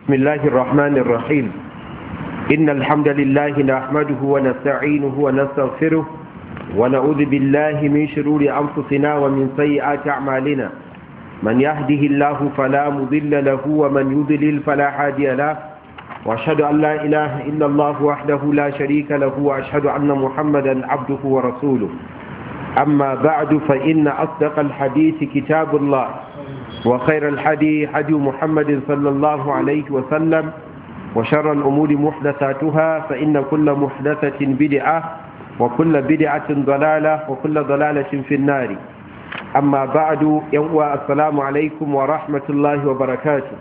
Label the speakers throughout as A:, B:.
A: بسم الله الرحمن الرحيم إن الحمد لله نحمده ونستعينه ونستغفره ونعوذ بالله من شرور أنفسنا ومن سيئات أعمالنا من يهده الله فلا مضل له ومن يضلل فلا هادي له وأشهد أن لا إله إلا الله وحده لا شريك له وأشهد أن محمدا عبده ورسوله أما بعد فإن أصدق الحديث كتاب الله وخير الحدي حدي محمد صلى الله عليه وسلم وشر الأمور محدثاتها فإن كل محدثة بدعة وكل بدعة ضلالة وكل ضلالة في النار أما بعد يوم السلام عليكم ورحمة الله وبركاته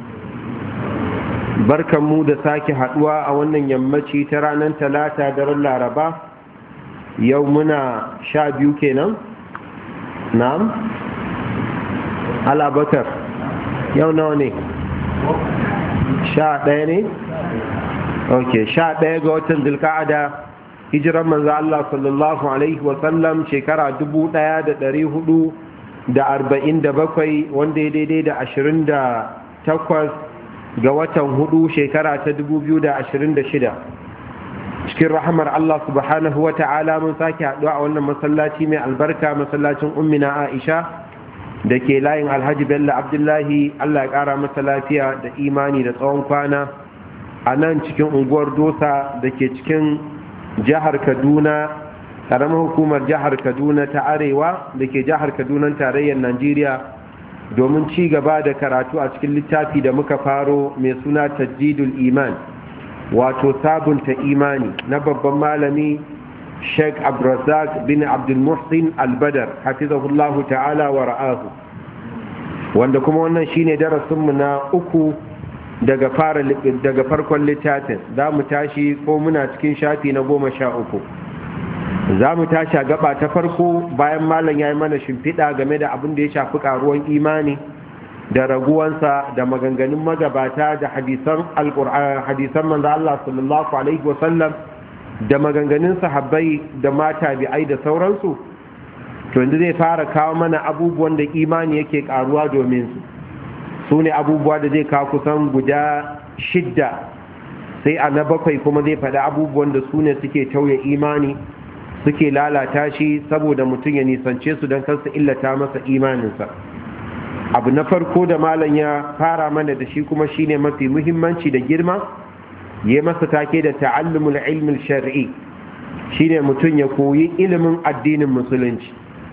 A: بركة مودة ساكي حدوى أولا يمتي ترانا ثلاثة در العربة يومنا شابيو كينا نعم Bakar yau nawa ne? 11 ne? Ok, 11 ga watan Zulqa'ada hijiran manzo Allah sallallahu alaihi wasallam shekara 1447 wanda ya daidai da 28 ga watan 4 shekara ta 2026 cikin rahamar Allah subhanahu wa ta'ala mun sake haɗuwa a wannan masallaci mai albarka masallacin ummina Aisha da ke layin Alhaji Bello Abdullahi, Allah ya ƙara masa lafiya da imani da tsawon kwana a nan cikin unguwar Dosa da ke cikin jihar Kaduna, ƙaramar hukumar jihar Kaduna ta Arewa da ke jihar Kaduna tarayyar Najeriya domin ci gaba da karatu a cikin littafi da muka faro mai suna Tajdidul Iman, wato sabunta imani na babban malami Sheikh Abdulrazak bin Abdul Muhsin Al-Badr hafizahullahu ta'ala wa ra'ahu, wanda kuma wannan shine darasinmu na uku daga farkon littafin. Za mu tashi ko muna cikin shafi na 13. Za mu tashi a gaba ta farko bayan malam ya yi mana shimfiɗa game da abin da ya shafi ƙaruwan imani da raguwansa da maganganun magabata da hadisan manzo Allah sallallahu alaihi wasallam da maganganun sahabbai da mata bi'ai da sauransu. To yanzu zai fara kawo mana abubuwan da imani yake karuwa domin su ne abubuwa da zai kawo kusan guda 6, sai a na 7 kuma zai faɗi abubuwan da su ne suke tauye imani suke lalata shi saboda mutum ya nisance su don kansu illata masa imaninsa. Abu na farko da malam ya fara mana da shi kuma shine mafi muhimmanci da girma, ya masa take da ta'allumul ilmin shar'i, shine mutum ya koyi ilimin addinin musulunci,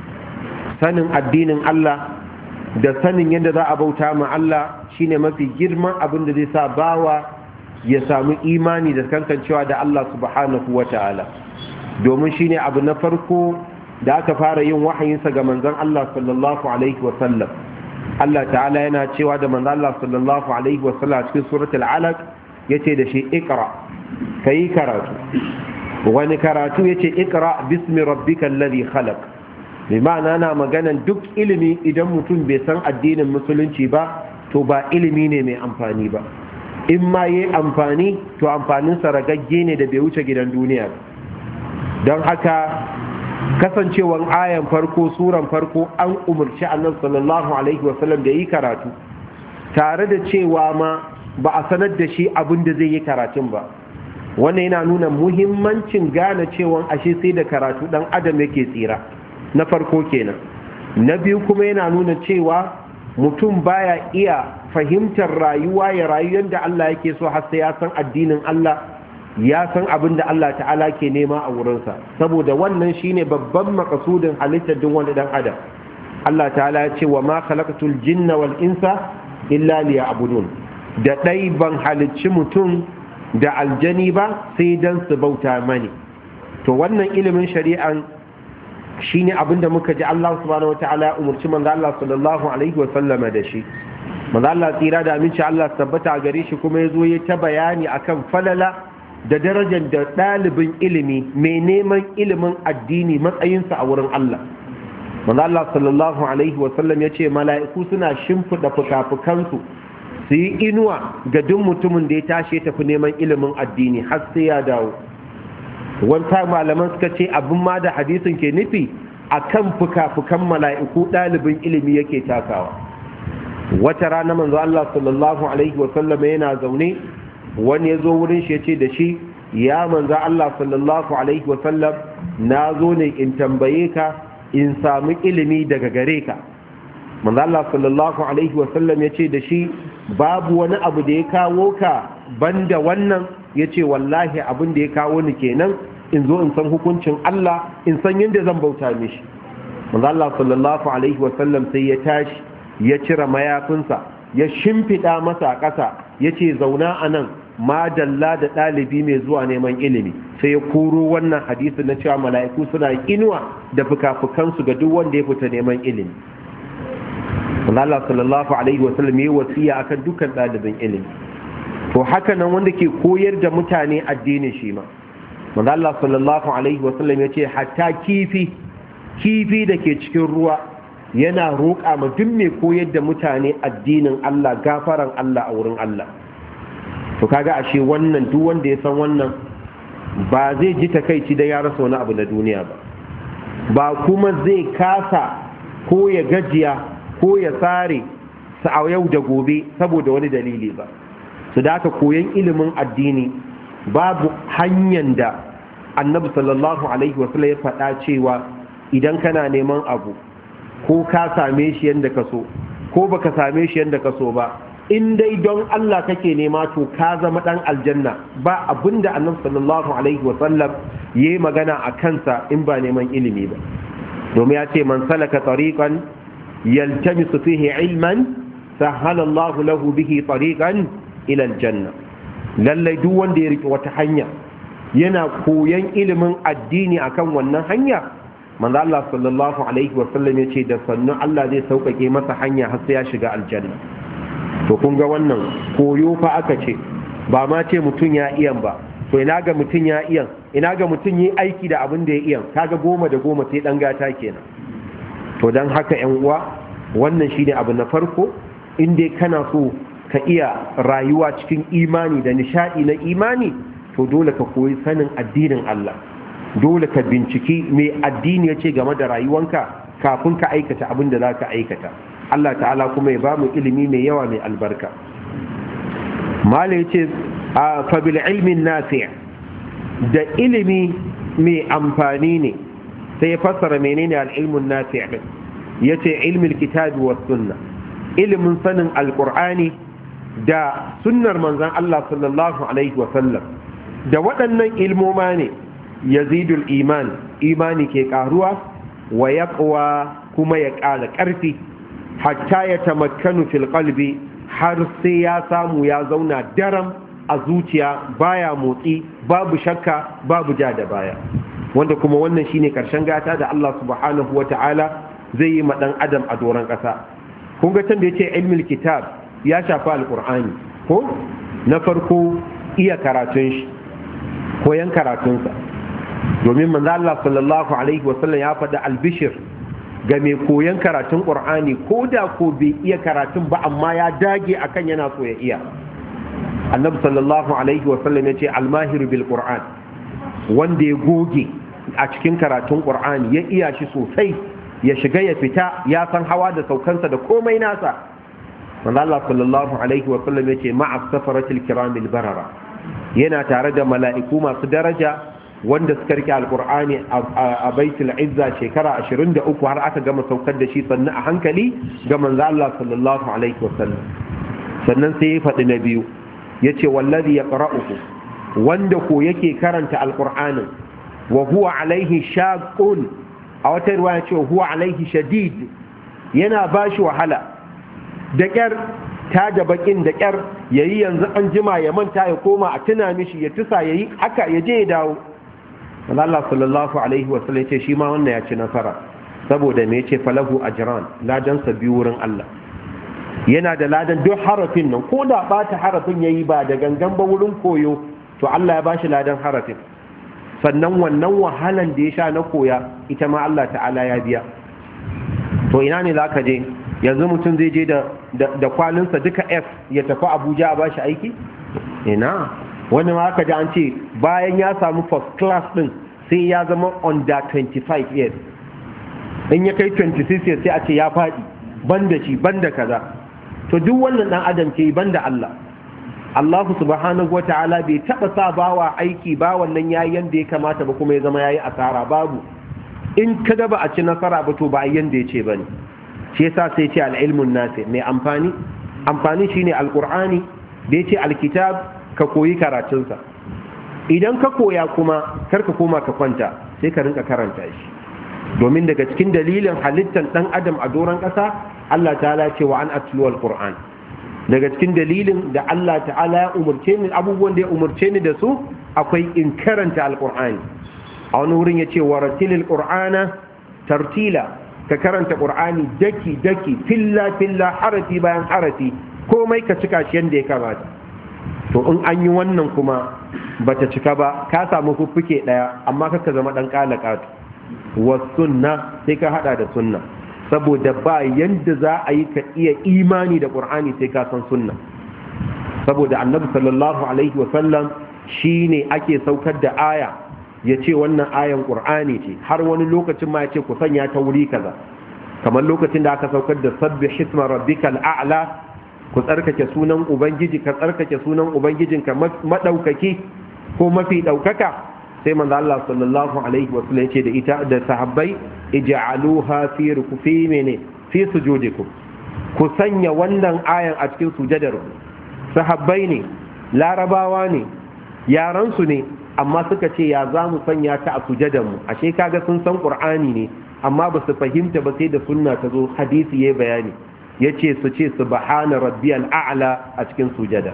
A: sanin addinin Allah da sanin yadda za a bauta ma Allah shine mafi girman abin da zai sa bawa ya samu imani da kankancewa da Allah subhanahu wata'ala, domin shine abu na farko da aka fara yin wahayinsa ga manzon Allah sallallahu alaihi wasallam. Allah ta'ala yana cewa da manzon Allah sallallahu alaihi wasallam cikin suratul alaq yace da shi ikra, kai karatu. Wani karatu yace ikra bismi rabbikal ladhi khalaq, bi ma'ana na maganan duk ilimi idan mutum bai san addinin musulunci ba to ba ilimi ne mai amfani ba, in ma yi amfani to amfanin sa ragagge ne da bai wuce gidan duniya. Don haka kasancewan ayan farko suran farko an umarci annabi sallallahu alaihi wasallam da yi karatu, tare da cewa ma ba a sanar da shi abin da zai yi karatun ba. Wannan yana nuna muhimmancin gane cewa ashe sai da karatu dan adam yake tsira, na farko kenan. Na biyu kuma yana nuna cewa mutum baya iya fahimtar rayuwa ya rayu yadda Allah yake so har sai ya san addinin Allah, ya san abin da Allah ta'ala ke nema a wurinsa, saboda wannan shine babban makasudin halittar duk wani dan adam. Allah ta'ala ya ce wa ma khalaqatul jinna wal insa illa liya'budun, da ɗai ban halicci mutum da aljani ba sai don su bauta mani. To wannan ilimin shari'an shi ne abinda muka ji Allah subhanahu wa ta'ala ya umarci manzo Allah sallallahu alaihi wa sallama da shi. Manzo Allah tsira da aminci Allah tabbata gare shi kuma ya zo ya ta bayani akan falala da darajar da ɗalibin ilimi mai neman ilimin addini matsayinsa a wurin Allah. Manzo Allah sallallahu alaihi wa sallam ya ce mala'iku suna shimfiɗa fuka-fukansu su yi inuwa ga duk mutumin da ya tashi ya tafi neman ilimin addini har sai ya dawo. Wanta malaman suka ce abin ma da hadisin ke nufi a kan fuka-fukan mala'iku ɗalibin ilimi yake takawa. wata rana manzo Allah sallallahu alaihi wasallam yana zaune, wani ya zo wurin shi ya ce da shi, ya manzo Allah sallallahu alaihi wasallam, na zo ne in tambaye ka in samu ilimi daga gare ka. Manzo Allah sallallahu alaihi wasallam ya ce da shi, babu wani abu da ya kawo ka banda wannan? Ya ce wallahi abin da ya kawo ni kenan, in zo in san hukuncin Allah, in san yadda zan bauta mishi. Manzo Allah sallallahu alaihi wasallam sai ya tashi, ya cire mayafinsa, ya shimfiɗa masa ƙasa, ya ce zauna a nan, madalla da ɗalibi mai zuwa neman ilimi. Sai ya koro wannan hadisi na cewa mala'iku suna inuwa da fuka-fukansu ga duk wanda ya fita neman ilimi. Allah sallallahu alaihi wasallam ya yi wasiya akan dukkan ɗalibin ilimi. To haka nan wanda ke koyar da mutane addinin shi ma, Allah sallallahu alaihi wasallam ya ce hatta kifi da ke cikin ruwa yana roƙa ma duk mai koyar da mutane addinin Allah gafaran Allah a wurin Allah. To kaga ashe wannan duk wanda ya san wannan ba zai ji takaici da ya rasa wani abu na duniya ba kuma zai kasa ko ya gajiya ko ya tsare a yau da gobe saboda wani dalili ba. Su da aka koyan ilimin addini babu hanyar da annabi sallallahu alaihi wasallam ya faɗa cewa idan kana neman abu ko ka same shi yadda ka so ko baka same shi yadda ka so ba, in dai don Allah kake nema to ka zama dan aljanna, ba abinda annabi sallallahu alaihi wasallam yayi magana a kansa in ba neman ilimi ba. Domin ya ce man salaka tariqan yaltamisu fihi ilman sahala Allah lahu bihi tariqan ila aljanna. Lallai duk wanda ya riki wata hanya yana koyan ilimin addini akan wannan hanya, manzo Allah sallallahu alaihi wasallam ya ce da sannu Allah zai sauƙaƙe masa hanya har sai ya shiga aljanna. To kun ga wannan koyo fa aka ce, ba ma ce mutum ya iyan ba. To ina ga mutum ya iyan, ina ga mutum yi aiki da abin da ya iyan, kaga 10 da 10 sai dan gata kenan. To dan haka ƴan uwa, wannan shine abu na farko, in dai kana so ka iya rayuwa cikin imani da nishadi na imani, to dole ka koyi sanin addinin Allah. Dole ka binciki me addini ya ce game da rayuwanka kafin ka aikata abin da za ka aikata. Allah ta'ala kuma ya ba mu ilimi mai yawa mai albarka. Mala ya ce fabil ilmin nafi' da ilimi mai amfani ne, sai ya fassara menene al'ilmun nafi' din. Ya ce ilmin kitabi wa sunna, ilimin sanin alƙur'ani da sunnar manzan Allah sallallahu alaihi wasallam. Da waɗannan ilmoma ne yazidul iman, imani ke ƙaruwa, wa yaqwa kuma ya ƙara ƙarfi, hatta ya tamakkanu fil qalbi, har sai ya samu ya zauna daram a zuciya, baya motsi, babu shakka, babu ja da baya. Wanda kuma wannan shine karshen gata da Allah subhanahu wata'ala zai yi ma dan adam a doron ƙasa. Kun ga can da yace ilmul kitab ya shafa alqur'ani ko na farko iya karatun shi, koyan karatunsa. Domin manzo Allah sallallahu alaihi wasallam ya faɗi albishir ga mai koyan karatun Qur'ani, ko da ko bai iya karatun ba amma ya dage akan yana so ya iya. Annabi sallallahu alaihi wasallam ya ce almahiru bil Qur'an, wanda ya goge a cikin karatun Qur'ani ya iya shi sosai, ya shiga ya fita, ya san hawa da saukansa da komai nasa. Manzo Allah sallallahu alaihi wasallam ya ce ma'a safaratil kiramil barara, yana tare da mala'iku masu daraja wanda suka rike alkur'ani a baitul izza shekara 23 har aka gama saukar da shi sannan a hankali ga manzo Allah sallallahu alaihi wasallam. Sannan sai ya faɗi na biyu, yace wallazi yaqra'uhu, wanda ko yake karanta alkur'anin, wa huwa alaihi shaqqun, a wata riwaya ce huwa alaihi shadid, yana bashi wahala da kyar, ta da bakin da kyar yayi, yanzu an jima ya manta ya koma a tuna mishi, ya tusa yayi haka ya je ya dawo. Allah sallallahu alaihi wasallam ce shi ma wannan ya ci nasara, saboda me yace falahu ajran, ladan sa biyu wurin Allah. Yana da ladan duk harafin nan, ko da bata harafin yayi ba da gangan ba wurin koyo, to Allah ya bashi ladan harafin. Sannan wannan wahalan da ya sha na koya, ita ma Allah ta'ala ya biya. To ina ne zaka je yanzu? Mutum zai je da kwalinsa duka F ya tafi Abuja a bashi aiki? Ina wani ma aka ji an ce bayan ya samu first class din sai ya zama under 25 years, in ya kai 26 years sai a ce ya faɗi, banda shi banda kaza. to duk wannan dan adam ke banda Allah. Allah subhanahu wata'ala bai taba sa bawa aiki ba wannan yayi yanda ya kamata ba kuma ya zama yayi asara babu. In kaga ba a ci nasara ba to ba yanda yace bane. Shi yasa sai ce al-ilmun nafi mai amfani shine alqur'ani da yace alkitab ka koyi karatunsa. Idan ka koya kuma kar ka koma ka kwanta sai ka rinka karanta shi. Domin daga cikin dalilin halittar dan adam a doron ƙasa Allah ta'ala ce wa an atlu al-qur'an. Daga cikin dalilin da Allah ta'ala ya umurce ni abubuwan da ya umurce ni da su akwai in karanta al-qur'ani. A wani wurin yace waratilil qur'ana tartila, ka karanta qur'ani daki daki filla filla harafi bayan harafi komai ka cika shi yanda ya kamata. To in an yi wannan kuma bata cika ba ka samu fuffuke daya amma kaka zama dan kalakatu. Was sunna sai ka hada da sunna, saboda ba yanda za a yi ka iya imani da qur'ani sai ka san sunna. Saboda annabi sallallahu alaihi wa sallam shine ake saukar da aya ya ce wannan ayan qur'ani ce, har wani lokacin ma ya ce ku sanya ta wuri kaza, kamar lokacin da aka saukar da sabbih isma rabbikal a'la, ku tsarkake sunan ubangiji, ka tsarkake sunan ubangijinka madaukaki ko mafi daukaka. Sai manzo Allah sallallahu alaihi wa sallam yace da ita da sahabbai ij'aluha fi rukufi fi sujudikum, ku sanya wannan ayan a cikin sujadar. Sahabbai ne, larabawa ne, yaran su ne, amma suka ce ya za mu sanya ta a sujadar mu. Ashe kaga sun san qur'ani ne amma ba su fahimta ba sai da sunna ta zo hadisi yayi bayani, yace su ce subhana rabbiyal a'la a cikin sujada.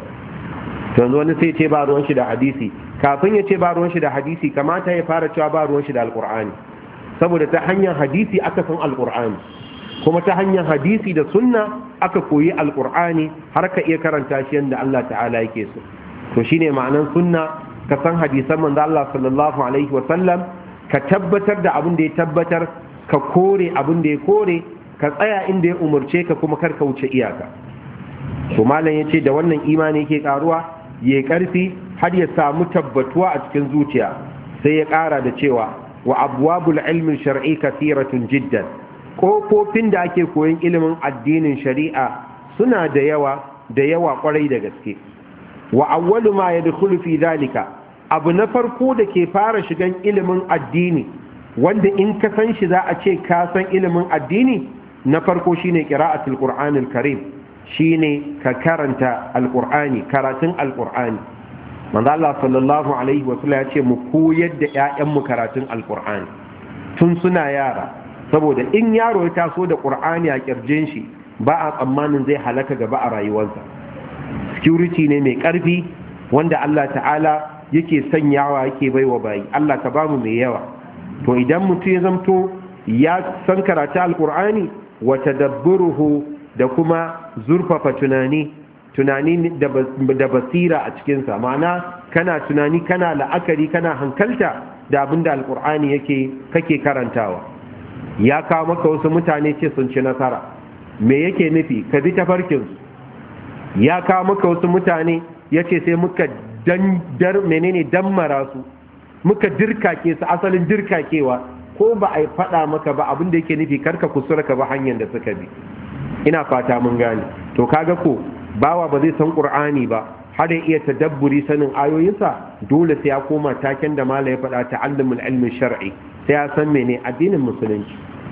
A: To yanzu wani sai ce ba ruwan shi da hadisi, kafin ya ce ba ruwan shi da hadisi kamata ya fara cewa ba ruwan shi da alqur'ani, saboda ta hanyar hadisi aka san alqur'ani, kuma ta hanyar hadisi da sunna aka koyi alqur'ani har ka iya karanta shi yanda Allah ta'ala yake so. To shine ma'anan sunna, ka san hadisan manzo Allah sallallahu alaihi wa sallam, ka tabbatar da abin da ya tabbatar, ka kore abin da ya kore, ka tsaya inda ya umurce ka kuma kar ka wuce iyaka. To malam yace da wannan imani yake karuwa, yayi karfi har ya samu tabbatuwa a cikin zuciya. Sai ya kara da cewa wa abwabul ilmi shar'i kathiratun jiddan, kofofin da ake koyon ilimin addinin shari'a suna da yawa kwarai da gaske. Wa awwalu ma yadkhulu fi dhalika, abu na farko da ke fara shigan ilimin addini wanda in ka san shi za a ce ka san ilimin addini, na farko shine qira'atul qur'anil karim, shine ka karanta alqur'ani, karatun alqur'ani. Manzo Allah sallallahu alaihi wasallam ya ce mu koyar da ƴaƴan mu karatun alqur'ani tun suna yara, saboda in yaro ya taso da qur'ani a kirjin shi ba a tsammanin zai halaka gaba a rayuwarsa. Security ne mai karfi wanda Allah ta'ala yake sanyawa yake baiwa bayi. Allah ka bamu mai yawa. To idan mutum ya zamto ya san karatu alqur'ani wa tadabburuhu da kuma zurfafa tunani da basira a cikinsa, ma'ana kana tunani, kana la'akari, kana hankalta da abinda alqur'ani kake karantawa. Ya kawo maka wasu mutane ce sun ci nasara, me yake nufi? Ka bi tafarkinsu. Ya kawo maka wasu mutane yace sai muka dammara su, muka dirkake su, asalin dirkakewa ko ba a yi faɗa maka ba abin da yake nufi karka kusura ka ba hanyar da suka bi. Ina fata mun gane. To kaga ko bawa ba zai san qur'ani ba har ya iya tadabburi sanin ayoyinsa, dole sai ya koma taken da mala ya faɗa ta'allumul ilmi shar'i, sai ya san mene addinin musulunci.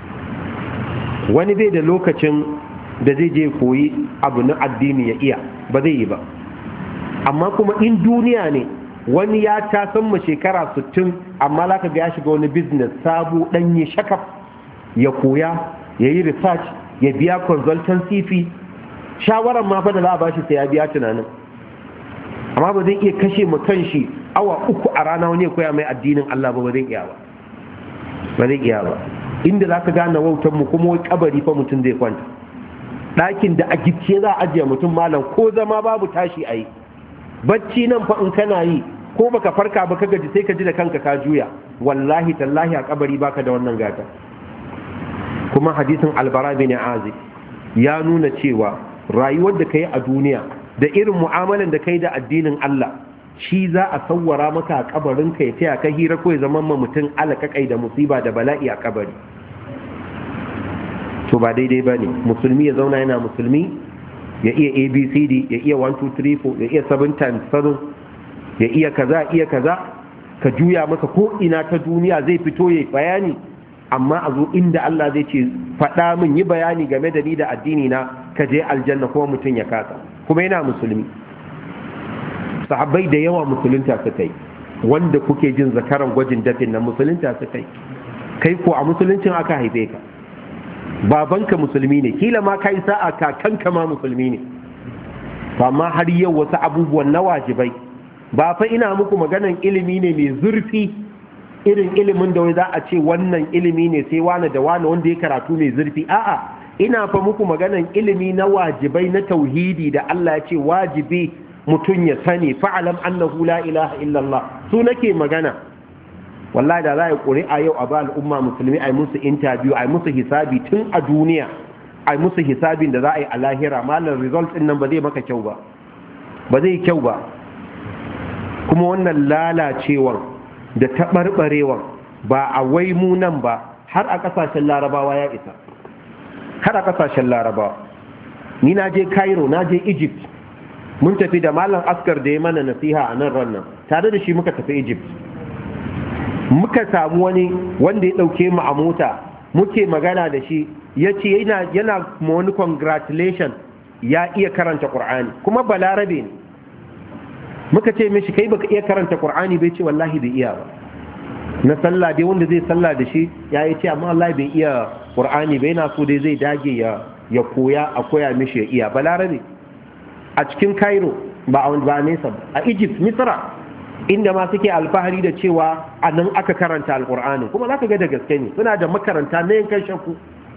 A: Wani bai da lokacin da zai je koyi abu na addini ya iya, ba zai yi ba. Amma kuma in duniya ne, wani ya ta san mu shekara 60 amma za ka ga ya shiga wani business sabu ɗanye shakaf, ya koya, ya yi research, ya biya consultancy fee, shawarar ma fa da za a bashi sai ya biya tunanin. Amma ba zai iya kashe mu kanshi awa 3 a rana wani ya koya mai addinin Allah ba zai iya ba. Ba zai iya ba. Inda za ka gane wautan mu kuma wai kabari fa mutum zai kwanta. Ɗakin da a gicciye za a ajiye mutum malam ko zama babu tashi a yi. Bacci nan fa in kana yi ko baka farka ba ka gaji sai ka ji da kanka ka juya. Wallahi tallahi a kabari baka da wannan gata. Kuma hadisin Albara bin Azib ya nuna cewa rayuwar da kai a duniya da irin mu'amalan da kai da addinin Allah shi za a sawwara maka a kabarin ka ya taya ka hira ko ya zama ma mutum alakakai da musiba da bala'i a kabari. To ba daidai ba ne musulmi ya zauna yana musulmi ya iya abcd, ya iya 1 2 3 4, ya iya 7 times 7, ya iya kaza ka juya masa ko ina ta duniya zai fito ya bayani, amma a zo inda Allah zai ce faɗa min, yi bayani game da ni da addini na, ka je aljanna, kuma mutum ya kasa, kuma yana musulmi. Sahabbai da yawa musulunta suka yi, wanda kuke jin zakaran gwajin dafin na musulunta suka yi. Kai ko a musuluncin aka haife ka, babanka musulmi ne, kila ma kai sa'a kakanka ma musulmi ne, amma har yau wasu abubuwan na wajibai, ba fa ina muku maganan ilimi ne mai zurfi irin ilimin da wai za a ce wannan ilimi ne sai wane da wane wanda ya karatu mai zurfi, a'a ina fa muku maganan ilimi na wajibai na tauhidi da Allah ya ce wajibi mutum ya sani, fa'alam annahu la ilaha illallah, su nake magana. Wallahi da za a yi ƙuri'a yau a ba al'umma musulmi a yi musu interview, a yi musu hisabi tun a duniya, a yi musu hisabin da za a yi a lahira, malar result ɗin nan ba zai maka kyau ba, ba zai kyau ba. Kuma wannan lalacewar da taɓarɓarewar ba a wai mu nan ba, har a ƙasashen larabawa ya isa, har a ƙasashen larabawa. Ni na je Cairo, na je Egypt, mun tafi da malam askar da ya mana nasiha a nan rannan, tare da shi muka tafi Egypt. Muka samu wani wanda ya ɗauke mu a mota, muke magana da shi, ya ce yana ma wani congratulation ya iya karanta ƙur'ani, kuma balarabe ne. Muka ce mishi kai baka iya karanta ƙur'ani, bai ce wallahi bai iya ba. Na sallah dai wanda zai sallah da shi ya yi ce amma wallahi bai iya ƙur'ani bai, na so dai zai dage ya koya, a koya mishi ya iya. Balarabe a cikin Cairo, ba nesa ba, a Egypt, Misra, inda ma suke alfahari da cewa a nan aka karanta alƙur'ani, kuma za ka ga da gaske ne, suna da makaranta na yankan shakku.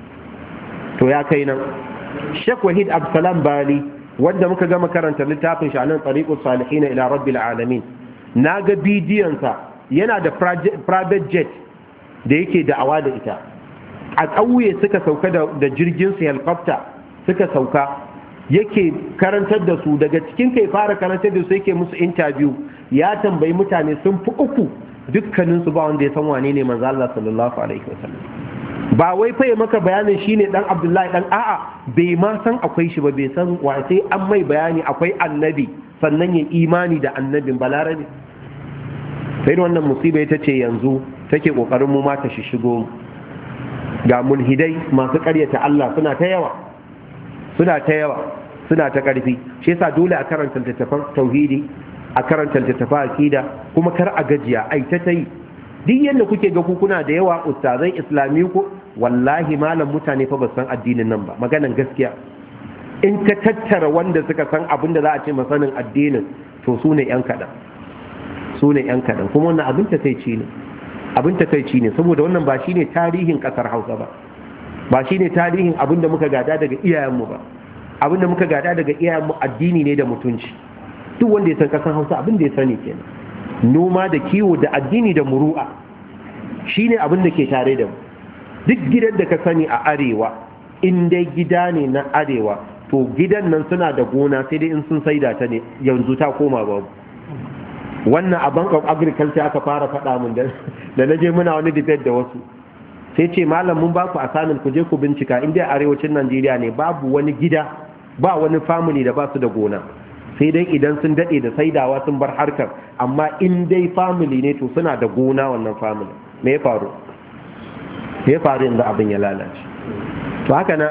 A: To ya kai nan Sheikh Wahid Absalam Bali, wanda muka gama karanta littafin shi a nan Tariqus Salihin ila Rabbil Alamin, na ga bidiyonsa yana da private jet da yake da'awa da ita. A ƙauye suka sauka da jirgin su helicopter, suka sauka yake karantar da su, daga cikin kai fara karantar da su yake musu interview, ya tambayi mutane sun fi 3, dukkaninsu ba wanda ya san wane ne manzo Allah sallallahu alaihi wasallam. Ba wai fa maka bayanin shine dan Abdullahi dan, a'a bai ma san akwai shi ba, bai san wa, sai an mai bayani akwai annabi sannan ya imani da annabin. Balarabe. Sai wannan musiba ita ce yanzu take kokarin mu ma ta shishigo. Ga mulhidai masu ƙaryata Allah suna ta yawa, suna ta ƙarfi. Shi yasa dole a karanta littattafan tauhidi, a karanta littattafan akida, kuma kar a gajiya, ai ta yi. Duk yadda kuke ga kuna da yawa ustazai islami ku, wallahi malam mutane fa ba san addinin nan ba, maganan gaskiya. In ka tattara wanda suka san abin da za a ce masanin addinin, to su ne yan kaɗan, kuma wannan abin takaici ne, saboda wannan ba shine tarihin ƙasar Hausa ba shine tarihin abin da muka gada daga iyayenmu ba. Abin da muka gada daga iyayenmu addini ne da mutunci. Duk wanda ya san ƙasar Hausa abin da ya sani kenan, noma da kiwo da addini da muru'a shine abin da ke tare da mu. Duk gidan da ka sani a arewa, in dai gida ne na arewa, to gidan nan suna da gona, sai dai in sun saida ta ne, yanzu ta koma babu. Wannan a Bank of Agriculture aka fara faɗa mun da na je muna wani debate da wasu, sai ce malam mun ba ku asanin ku je ku bincika, in dai arewacin Najeriya ne babu wani gida, ba wani family da ba su da gona, sai dai idan sun daɗe da saidawa sun bar harkar, amma in dai family ne to suna da gona wannan family. Me ya faru yanzu abin ya lalace. To haka nan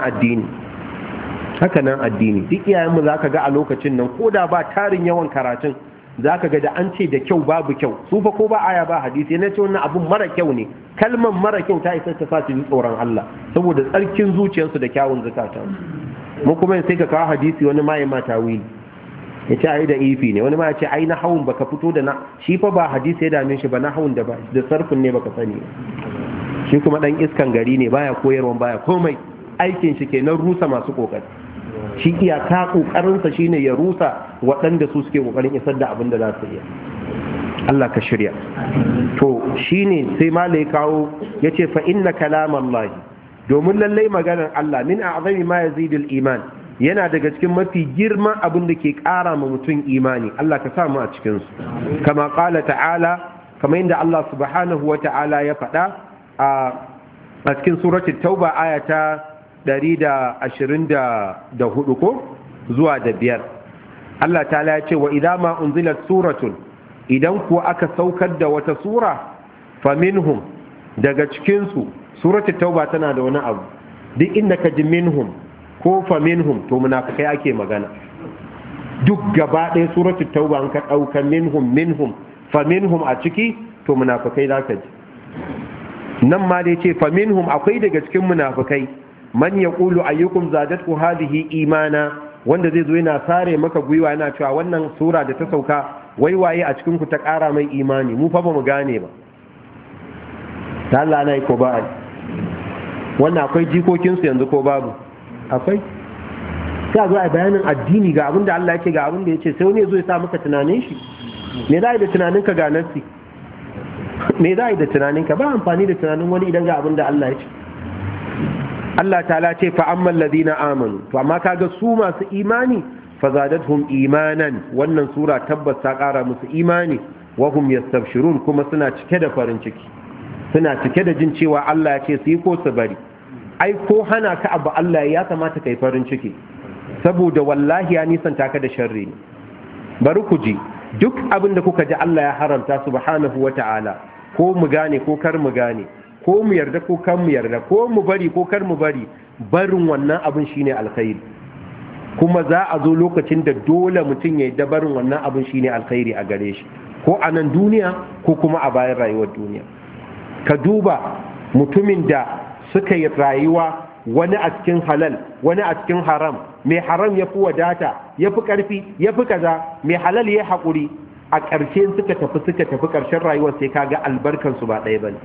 A: addini, duk iyayenmu za ka ga a lokacin nan, ko da ba tarin yawan karatun, za ka ga da an ce da kyau babu kyau, su fa ko ba aya ba hadisi na ce wannan abun mara kyau ne, kalmar mara kyau ta isa ta sa su ji tsoron Allah saboda tsarkin zuciyarsu da kyawun zukatansu. mu kuma sai ka kawo hadisi wani ma ya mata wili ya ce ai da ifi ne, wani ma ya ce ai na hawan baka fito da na, shi fa ba hadisi ya dame shi ba, na hawan da sarfin ne baka sani, shi kuma dan iskan gari ne, baya koyarwa baya komai, aikin shi kenan rusa masu kokari. Shi iyaka kokarinsa shine ya rusa waɗanda su suke kokarin isar da abin da za su iya. Allah ka shirya. To shine sai malai kawo yace fa inna kalamallahi, domin lallai maganar Allah min a'zami ma yazidul iman, yana daga cikin mafi girman abin da ke ƙara ma mutum imani. Allah ka sa mu a cikin su. Kama qala ta'ala, kamar inda Allah subhanahu wa ta'ala ya faɗa a cikin suratul tauba aya ta 124 ko zuwa da 5. Allah ta'ala ya ce wa idza ma unzilat suratun, idan kuwa aka saukar da wata sura, faminhum, daga cikin su, suratul tauba tana da wani abu, duk inda ka ji minhum ko faminhum to munafikai ake magana. Duk gaba ɗaya suratul tauba an ka ɗauka minhum faminhum a ciki to munafikai za ka ji. Nan ma da ce faminhum, akwai daga cikin munafikai man yaqulu ayyukum zadatku hadhihi imana, wanda zai zo yana sare maka gwiwa yana cewa wannan sura da ta sauka wai waye a cikin ku ta ƙara mai imani, mu fa ba mu gane ba. Ta Allah na yi ko ba wannan akwai jikokinsu yanzu ko babu? Akwai. Sai zo a bayanin addini ga abin da Allah ya ce ga abin da ya ce, sai wani ya zo ya sa maka tunanin shi. Me za a yi da tunaninka ga nassi? Me za a yi da tunaninka? Ba amfani da tunanin wani idan ga abin da Allah ya ce. Allah ta'ala ce fa'amman ladina amanu, to amma kaga su masu imani fazadathum imanan, wannan sura tabbas ta ƙara musu imani, wa hum yastabshirun, kuma suna cike da farin ciki, suna cike da jin cewa Allah ya ce su yi ko su bari. Ai ko hana ka abu Allah ya kamata kai farin ciki, saboda wallahi ya nisanta ka da sharri ne. Bari ku ji, duk abin da kuka ji Allah ya haramta subhanahu wata'ala, ko mu gane ko kar mu gane, ko mu yarda ko kan mu yarda, ko mu bari ko kar mu bari, barin wannan abin shine alkhairi. Kuma za a zo lokacin da dole mutum ya yi barin wannan abin shine alkhairi a gare shi, ko a nan duniya ko kuma a bayan rayuwar duniya. Ka duba mutumin da suka yi rayuwa wani a cikin halal wani a cikin haram, mai haram ya fi wadata ya fi ƙarfi ya fi kaza, mai halal ya haƙuri, a ƙarshe suka tafi ƙarshen rayuwar sai kaga albarkansu ba ɗaya bane.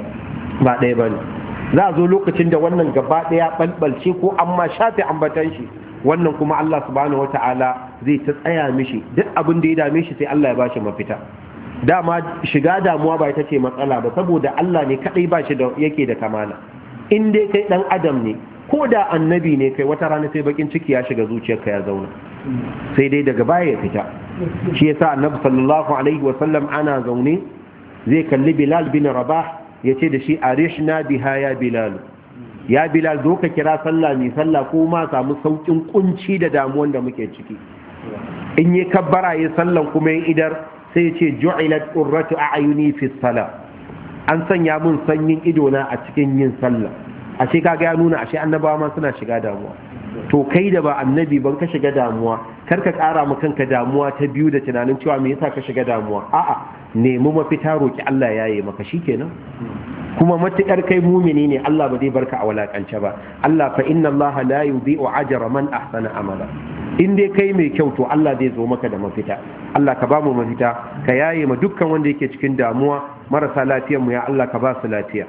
A: Za a zo lokacin da wannan gaba ɗaya ɓalɓalce ko an ma shafe ambatan shi, wannan kuma Allah subhanahu wata'ala zai ta tsaya mishi, duk abin da ya dame shi sai Allah ya bashi mafita. Dama shiga damuwa ba ita ce matsala ba, saboda Allah ne kadai ba shi da yake da kamala. In dai kai dan adam ne, ko da annabi ne kai, wata rana sai bakin ciki ya shiga zuciyarka ya zauna, sai dai daga baya ya fita. Shi yasa annabi sallallahu alaihi wasallam ana zaune zai kalli Bilal bin Rabah ya ce da shi arishna biha ya Bilal, ya Bilal zo ka kira sallah mai sallah ko ma samu saukin kunci da damuwan da muke ciki. In yi kabbara ya sallan kuma ya idar sai ce ju'ilat qurratu a'yuni fi salah, an sanya mun sanyin idona a cikin yin sallah. Ashe kaga ya nuna ashe annabawa ma suna shiga damuwa. To kai da ba annabi ban ka shiga damuwa, kar ka ƙara ma kanka damuwa ta biyu da tunanin cewa me yasa ka shiga damuwa. A'a, nemi mafita, roki Allah ya yi maka, shikenan. Kuma matukar kai mumini ne, Allah ba zai barka a walakance ba. Allah fa inna Allah la yudhi'u ajra man ahsana amala. In dai kai mai kyau to Allah zai zo maka da mafita. Allah ka ba mu mafita, ka yaye ma dukkan wanda yake cikin damuwa, marasa lafiyar mu ya Allah ka ba su lafiya.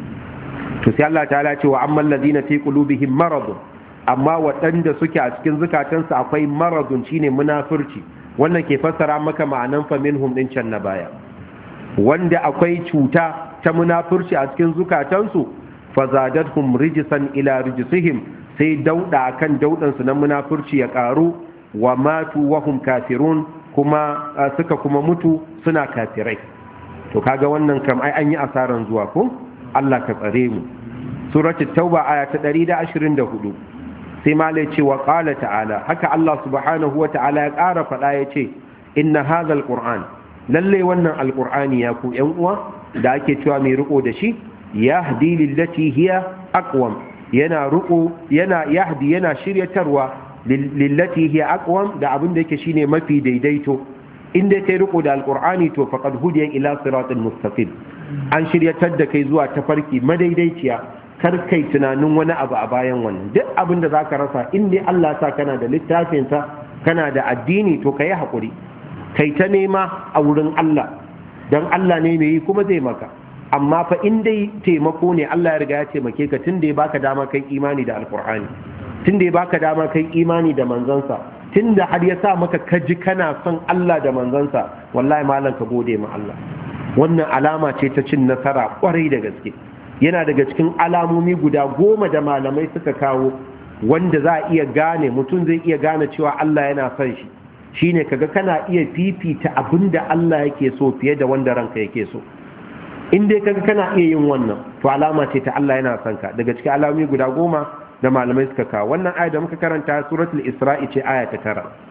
A: To sai Allah ta'ala ce wa ammal ladina fi qulubihim maradun, amma waɗanda suke a cikin zukatansu akwai maradun, shine munafurci. Wannan ke fassara maka ma'anan fa minhum din can na baya. Wanda akwai cuta ta munafurci a cikin zukatansu, fazadathum rijsan ila rijsihim, sai dauda akan daudansu na munafurci ya karu, wa matu wa hum kafirun, kuma suka kuma mutu suna kafirai. To kaga wannan kam ai an yi asaran zuwa ko? Allah ka tsare mu. Suratul Tauba aya ta 124. Sai malai ce wa qala ta'ala, haka Allah subhanahu wa ta'ala ya ƙara faɗa ya ce, inna hadha alquran, lalle wannan alqur'ani ya ku ƴan uwa da ake cewa mai riko da shi, yahdi lillati hiya aqwam, yana riko yana yahdi yana shiryatarwa lillati hiya aqwam da abin da yake shine mafi daidaito. Inda kai riko da alqur'ani to faqad hudiya ila siratal mustaqim, an shiryatar da kai zuwa tafarki madaidaiciya. Kar kai tunanin wani abu a bayan wannan, duk abin da zaka rasa in dai Allah sa kana da littafinsa, kana da addini, to kai hakuri, kai ta nema a wurin Allah, dan Allah ne mai yi kuma zai maka. Amma fa in dai taimako ne, Allah ya riga ya taimake ka tun da ya baka dama kai imani da alkur'ani, tun da ya baka dama kai imani da manzansa, tun da har ya sa maka kaji kana son Allah da manzansa, wallahi malam ka gode ma Allah. Wannan alama ce ta cin nasara kwarai da gaske. Yana daga cikin alamomi guda 10 da malamai suka kawo wanda za a iya gane, mutum zai iya gane cewa Allah yana son shi, shine kaga kana iya fifita abinda Allah yake so fiye da wanda ranka yake so. In dai kaga kana iya yin wannan, to alama ce ta Allah yana son ka. Daga cikin alamomi guda 10 da malamai suka kawo. Wannan aya da muka karanta suratul Isra'i ce aya ta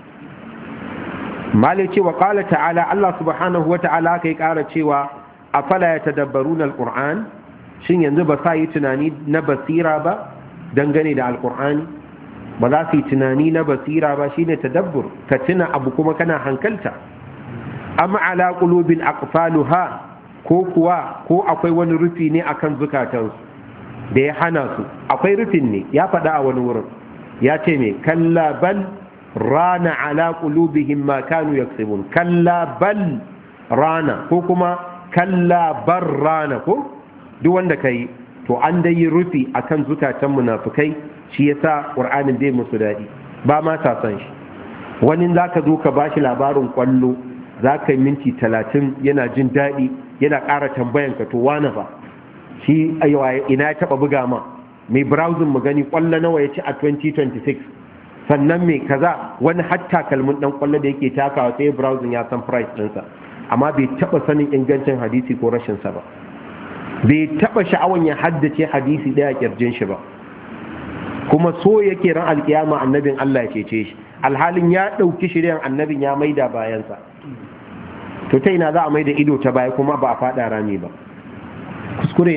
A: 9. malai ce wa qala ta'ala, Allah subhanahu wa ta'ala kai ƙara cewa afala yatadabbaruna alquran, shin yanzu ba sa yi tunani na basira ba dangane da alqur'ani? ba za su yi tunani na basira ba, shine tadabbur, ka tuna abu kuma kana hankalta. amma ala qulubin aqfaluha, ko kuwa ko akwai wani rufi ne akan zukatansu da ya hana su? akwai rufin ne, ya faɗa a wani wurin, ya ce me, kalla bal rana ala qulubihim ma kanu yaksubun. kalla bal rana, ko kuma kalla bar rana, ko duk wanda kai to an dai yi rufi akan zukatan munafikai, shi yasa qur'anin bai musu dadi, ba ma ta san shi. wani zaka zo ka bashi labarin kwallo, zaka yi minti 30 yana jin dadi, yana ƙara tambayan ka to wani fa shi ina ya taba buga ma, mai browsing mu gani kwallo nawa ya ci a 2026, sannan mai kaza. wani hatta kalmun dan kwallo da yake takawa sai browsing ya san price ɗinsa, amma bai taba sanin ingancin hadisi ko rashin sa ba, bai taba sha'awan ya haddace hadisi daya kirjin shi ba, kuma so yake ran alkiyama annabin Allah ya cece shi, alhalin ya dauki shiryan annabin ya maida bayansa. to ta ina za a maida ido ta baya kuma ba a fada rami ba? kuskure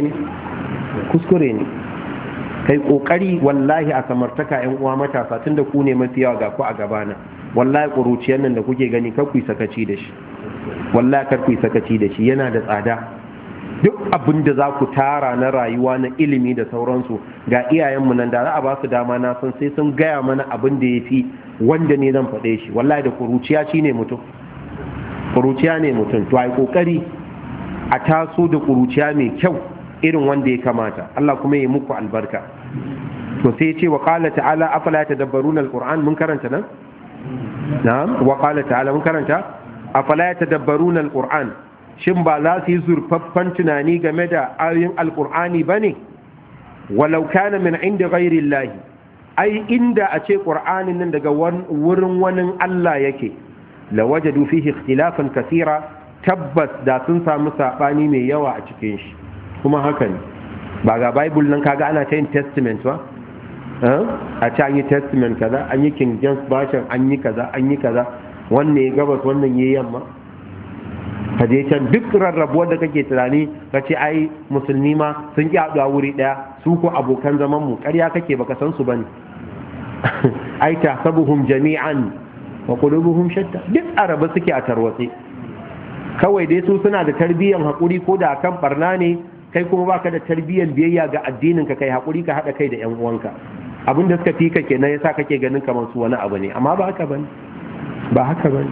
A: ne. kai kokari wallahi a samartaka yan uwa matasa, tunda ku ne mafi yawa ga ku a gabana, wallahi kuruciyar nan da kuke gani kar ku sakaci da shi, wallahi kar ku sakaci da shi, yana da tsada. duk abin da za ku tara na rayuwa na ilimi da sauransu, ga iyayenmu nan da za a ba su dama, na san sai sun gaya mana abin da ya fi wanda ne zan faɗe shi. wallahi da kuruciya shi ne mutum, kuruciya ne mutum. to ai kokari a taso da kuruciya mai kyau irin wanda ya kamata. Allah kuma ya muku albarka. to sai ya ce wa qala ta'ala afala yatadabbaruna alquran, mun karanta nan? na'am. wa qala ta'ala mun karanta afala yatadabbaruna alquran, shin ba za su yi zurfaffen tunani game da ayoyin alkur'ani ba ne? walau kana min inda ghairi lahi, ai inda a ce ƙur'anin nan daga wurin wani Allah yake, la wajadu fihi ikhtilafan kasira, tabbas da sun samu sabani mai yawa a cikin shi. kuma haka ne, ba ga bible nan kaga ana ta yin testament ba, a ce an yi testament kaza, an yi king james version, an yi kaza, an yi kaza, wannan ya gabas wannan ya yamma. ka je can duk rarrabuwar da kake tunani ka ce ai musulmi ma sun ki haɗuwa wuri ɗaya, su ko abokan zaman mu, ƙarya kake, baka san su bane. ai tahsabuhum jami'an wa qulubuhum shatta, duk araba suke a tarwatse. kawai dai su suna da tarbiyyar haƙuri, ko da kan barna ne, kai kuma baka da tarbiyyar biyayya ga addinin ka, kai haƙuri ka haɗa kai da ƴan uwanka. abin da suka fi ka kenan yasa kake ganin kamar su wani abu ne, amma ba haka bane, ba haka bane.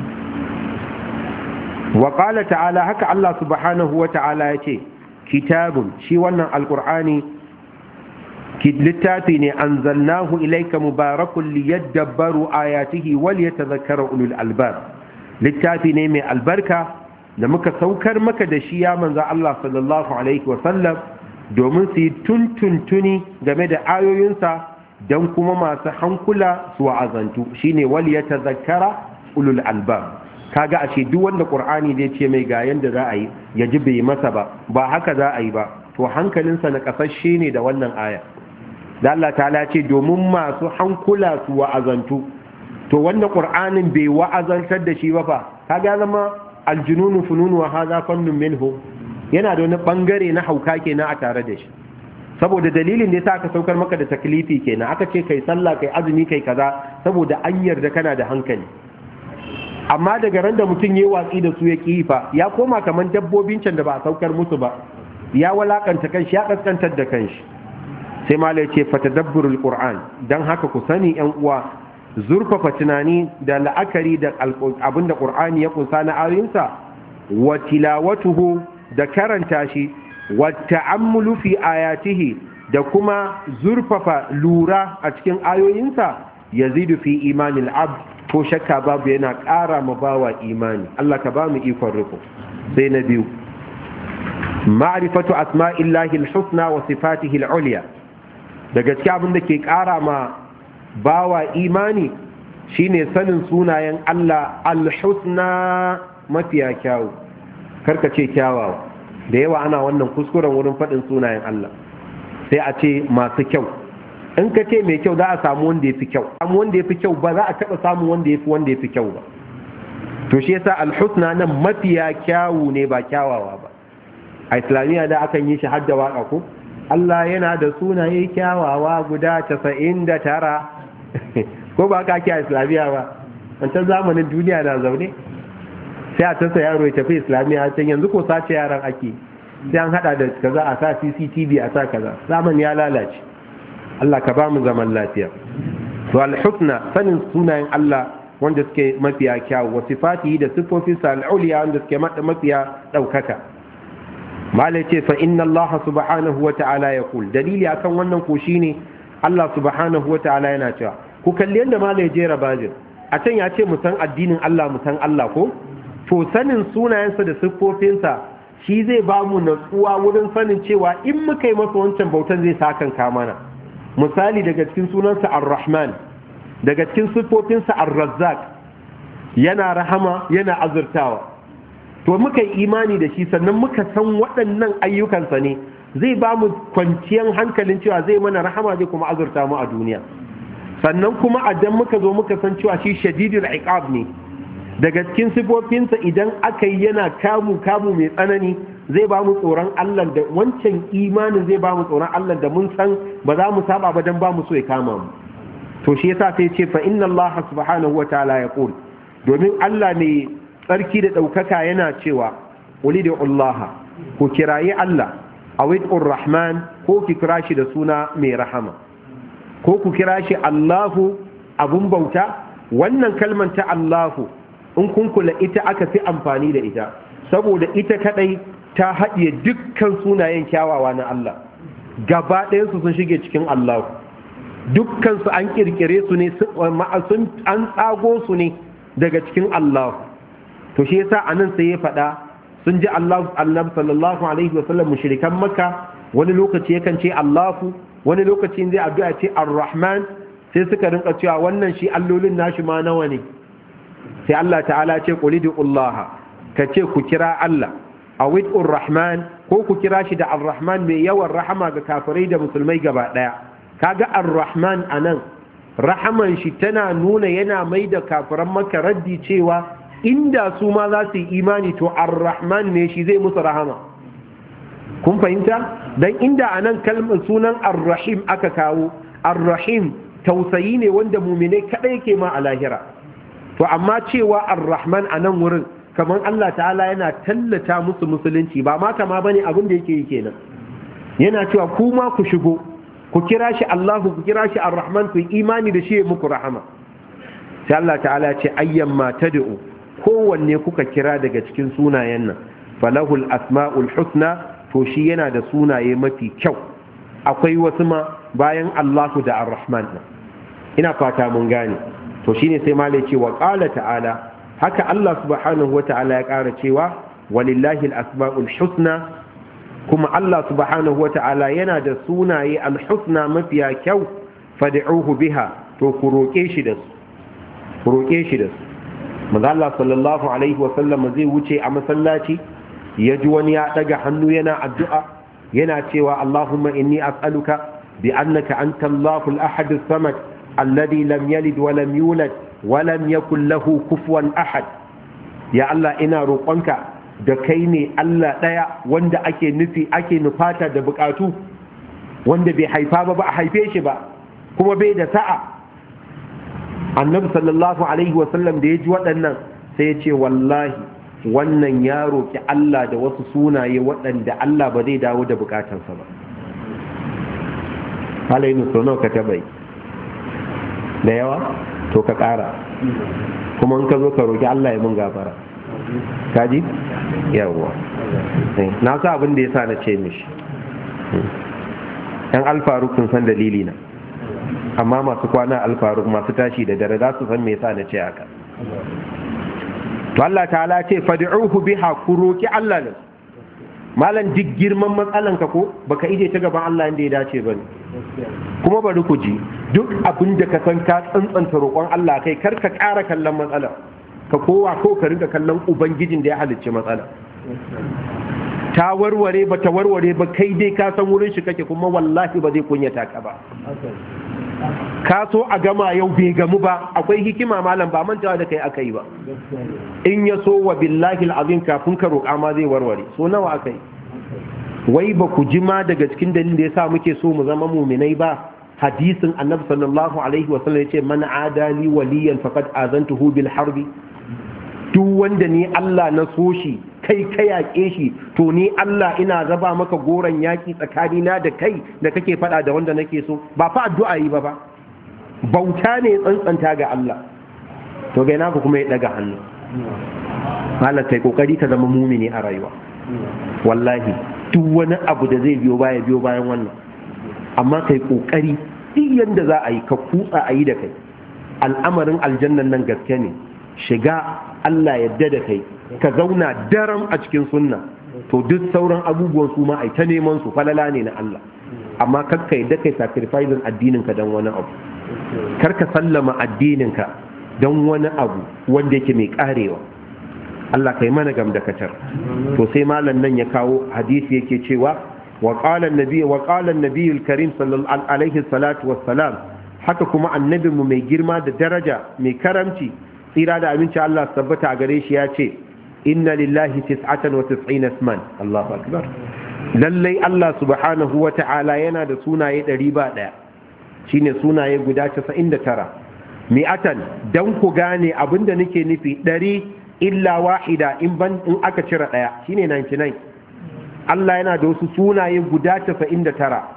A: wa qala ta'ala, haka Allah subhanahu wa ta'ala yace kitabun, shi wannan alqur'ani littafi ne, anzalnahu ilayka mubarakun liyadabbaru ayatihi wal yatadhakkara ulul albab. littafi ne mai albarka da muka saukar maka da shi ya manzo Allah sallallahu alaihi wa sallam, domin su yi tuntuntuni game da ayoyinsa, dan kuma masu hankula su wa'azantu, shine wal yatadhakkara ulul albab. kaga ashe duk wanda qur'ani zai ce mai ga yanda za a yi, ya ji bai masa ba haka za a yi ba, to hankalinsa na kasashe ne da wannan aya. da Allah ta'ala ce domin masu hankula su wa'azantu, to wanda qur'anin bai wa'azantar da shi ba fa, kaga zama aljununu fununu wa hadha fannun minhu, yana da wani bangare na hauka kenan a tare da shi. saboda dalilin da yasa aka saukar maka da taklifi kenan, aka ce kai sallah kai azumi kai kaza, saboda an yarda kana da hankali. amma daga ran da mutum ya watsi da su ya kifa, ya koma kamar dabbobin can da ba a saukar musu ba, ya walakanta kanshi, ya kaskantar da kanshi. sai malai ce fatadabburul qur'an, dan haka ku sani yan uwa, zurfafa tunani da la'akari da abinda qur'ani ya kunsa na ayoyinsa, wa tilawatuhu da karanta shi, wa ta'ammulu fi ayatihi da kuma zurfafa lura a cikin ayoyinsa, yazidu fi imanil abd, ko shakka babu yana ƙara ma bawa imani. Allah ka ba mu ikon riko. sai na biyu, ma'rifatu asma'illahi al-husna wa sifatihi al-ulya, daga cikin abin da ke ƙara ma bawa imani shine sanin sunayen Allah al-husna, mafiya kyawu. karka ce kyawawa, da yawa ana wannan kuskuren wurin faɗin sunayen Allah, sai a ce masu kyau. in ka ce mai kyau za a samu wanda ya fi kyau, amma wanda ya fi kyau ba za a taɓa samun wanda ya fi wanda ya fi kyau ba. To shi yasa alhusna nan mafiya kyawu ne ba kyawawa ba. A islamiyya da akan yi shi har da waka ko Allah yana da sunaye kyawawa guda 99 ko ba ka ki a islamiyya ba. Wancan zamanin duniya na zaune sai a tasa yaro ya tafi islamiyya can yanzu ko sace yaran ake, sai an hada da kaza a sa CCTV a sa kaza, zaman ya lalace. Allah ka ba mu zaman lafiya. To al-husna sanin sunayen Allah wanda suke mafiya kyawu, wa sifatihi da sifofinsa al-uliya wanda suke mafiya daukaka. Malai ce fa inna Allah subhanahu wa ta'ala yaqul, dalili akan wannan ko shine Allah subhanahu wa ta'ala yana cewa, ku kalli yanda malai jera bajin a can ya ce mu san addinin Allah mu san Allah ko, to sanin sunayensa da siffofinsa shi zai ba mu natsuwa wurin sanin cewa in muka yi masa wancan bautan zai sakanka mana. Misali daga cikin sunansa ar-rahman, daga cikin siffofinsa ar-razzaq, yana rahama yana azurtawa. To muka yi imani da shi sannan muka san waɗannan ayyukansa ne, zai ba mu kwanciyar hankalin cewa zai mana rahama zai kuma azurta mu a duniya. Sannan kuma idan muka zo muka san cewa shi shadidul iqab ne, daga cikin sifofinsa idan aka yi yana kamu mai tsanani, zai ba mu tsoron Allah da wancan imanin zai ba mu tsoron Allah da mun san ba za mu saba ba dan ba mu so ya kama mu. To shi yasa sai ce fa inna Allah subhanahu wa ta'ala yaqul, domin Allah ne tsarki da daukaka yana cewa ulidu Allah, ku kirayi Allah, awidur rahman, ko ki kira shi da suna mai rahama, ko ku kira shi Allahu abun bauta. Wannan kalmar ta Allahu in kun kula ita aka fi amfani da ita saboda ita kadai ta haɗiye dukkan sunayen kyawawa na Allah, gaba ɗayansu sun shige cikin Allahu, dukkansu an kirkire su ne, an tsago su ne daga cikin Allahu. To shi yasa anan sai ya faɗa sun ji Allah annabi sallallahu alaihi wasallam mushrikan Makka wani lokaci yakan ce Allahu, wani lokacin zai addu'a ce Ar-Rahman, sai suka rinka cewa wannan shi allolin nashi ma nawa ne. Sai Allah ta'ala ce qulidullaha, ka ce ku kira Allah, awidur rahman, ko ku kira shi da ar-rahman mai yawan rahama ga kafirai da musulmai gaba daya. Kaga ar-rahman anan rahaman shi tana nuna yana mai da kafiran Makka raddi cewa inda su ma za su yi imani to ar-rahman ne shi zai musu rahama. Kun fahimta? Dan inda anan kalmar sunan ar-rahim aka kawo, ar-rahim tausayi ne wanda mu'minai kadai yake ma a lahira. To amma cewa ar-rahman anan wurin kamar Allah ta'ala yana tallata musu musulunci, ba ma kama bane abin da yake yi kenan. Yana cewa ku ma ku shigo, ku kira shi Allahu, ku kira shi ar-rahman, ku imani da shi ya muku rahama. Sai Allah ta'ala ya ce ayyamma tad'u, kowanne kuka kira daga cikin sunayen nan, falahul asma'ul husna, to shi yana da sunaye mafi kyau. Akwai wasu ma bayan Allahu da ar-rahman. Ina fata mun gane. To shine sai malai ce wa qala ta'ala, haka Allah subhanahu wa ta'ala ya ƙara cewa walillahi al-asma'ul husna, kuma Allah subhanahu wa ta'ala yana da sunaye al-husna mafiya kyau, fad'uhu biha, to ku roƙe shi da su, ku roƙe shi da su. Manzo Allah sallallahu alaihi wa sallam zai wuce a masallaci, ya ji wani ya daga hannu yana addu'a, yana cewa Allahumma inni as'aluka bi annaka anta Allahul ahad as-samad alladhi lam yalid wa lam yulad walam yakul lahu kufuwan ahad. Ya Allah, ina roƙonka da kai ne Allah ɗaya wanda ake nufata da buƙatu, wanda bai haifa ba a haife shi ba, kuma bai da sa'a. Annabi sallallahu alaihi wasallam da ya ji waɗannan sai ya ce wallahi wannan ya roƙi Allah da wasu sunaye waɗanda Allah ba zai dawo da buƙatarsa ba. Halayen sono ka tabai da yawa to ka ƙara, kuma in ka zo ka roƙi Allah ya mun gafara. Kaji? Yawwa. Na sa abin da ya sa na ce mishi. ‘Yan alfaruk sun san dalili na, amma masu kwana alfaruk masu tashi da dare za su san me yasa na ce haka. To Allah ta'ala ce fad'uhu biha, ku roƙi Allah ne. Malam duk girman matsalanka ko baka ije ta gaban Allah inda ya dace bane. Kuma bari ku ji, duk abin da ka san ka tsantsanta roƙon Allah kai, kar ka ƙara kallon matsala, ka kowa ko ka rinka kallon ubangijin da ya halicci matsala. Ta warware ba ta warware ba, kai dai ka san wurin shi kake, kuma wallahi ba zai kunyata ka ba. ka so a gama yau bai gamu ba, akwai hikima malam, ba mantawa da kai aka yi ba. In ya so wa billahi al'azim kafin ka roƙa ma zai warware. So nawa aka yi? Wai ba ku jima daga cikin dalilin da ya sa muke so mu zama muminai ba? Hadisin annabi sallallahu alaihi wasallam ya ce man adali waliyan faqad azantuhu bil harbi. Duk wanda ni Allah na so shi kai ka yaƙe shi, to ni Allah ina raba maka goron yaƙi tsakanina da kai da kake faɗa da wanda nake so. Ba fa addu'a yi ba, bauta ne tsantsanta ga Allah. To ga naka kuma ya daga hannu. Allah kai kokari ka zama mumini a rayuwa. Wallahi duk wani abu da zai biyo bayan wannan. Amma kai kokari duk yanda za a yi ka kutsa a yi da kai. Al'amarin aljannan nan gaske ne. Shiga Allah yadda da kai, ka zauna daram a cikin sunna, to duk sauran abubuwan su ma ai ta neman su falala ne na Allah. Amma kakka yadda kai sacrificing addininka don wani abu, karka sallama addininka don wani abu wanda yake mai karewa. Allah kai mana gam da katar. To sai malam nan ya kawo hadisi yake cewa wa qala an-nabiy al-karim sallallahu alaihi salatu wassalam, haka kuma annabinmu mai girma da daraja mai karamci tsira da aminci Allah tabbata a gare shi ya ce inna lillahi 99 isman. Allahu akbar. Lallai Allah subhanahu wa ta'ala yana da sunaye 101, shine sunaye guda 99. Mi'atan, dan ku gane abinda nake nufi 100 illa wahida in aka cire daya shine 99. Allah yana da wasu sunaye guda 99.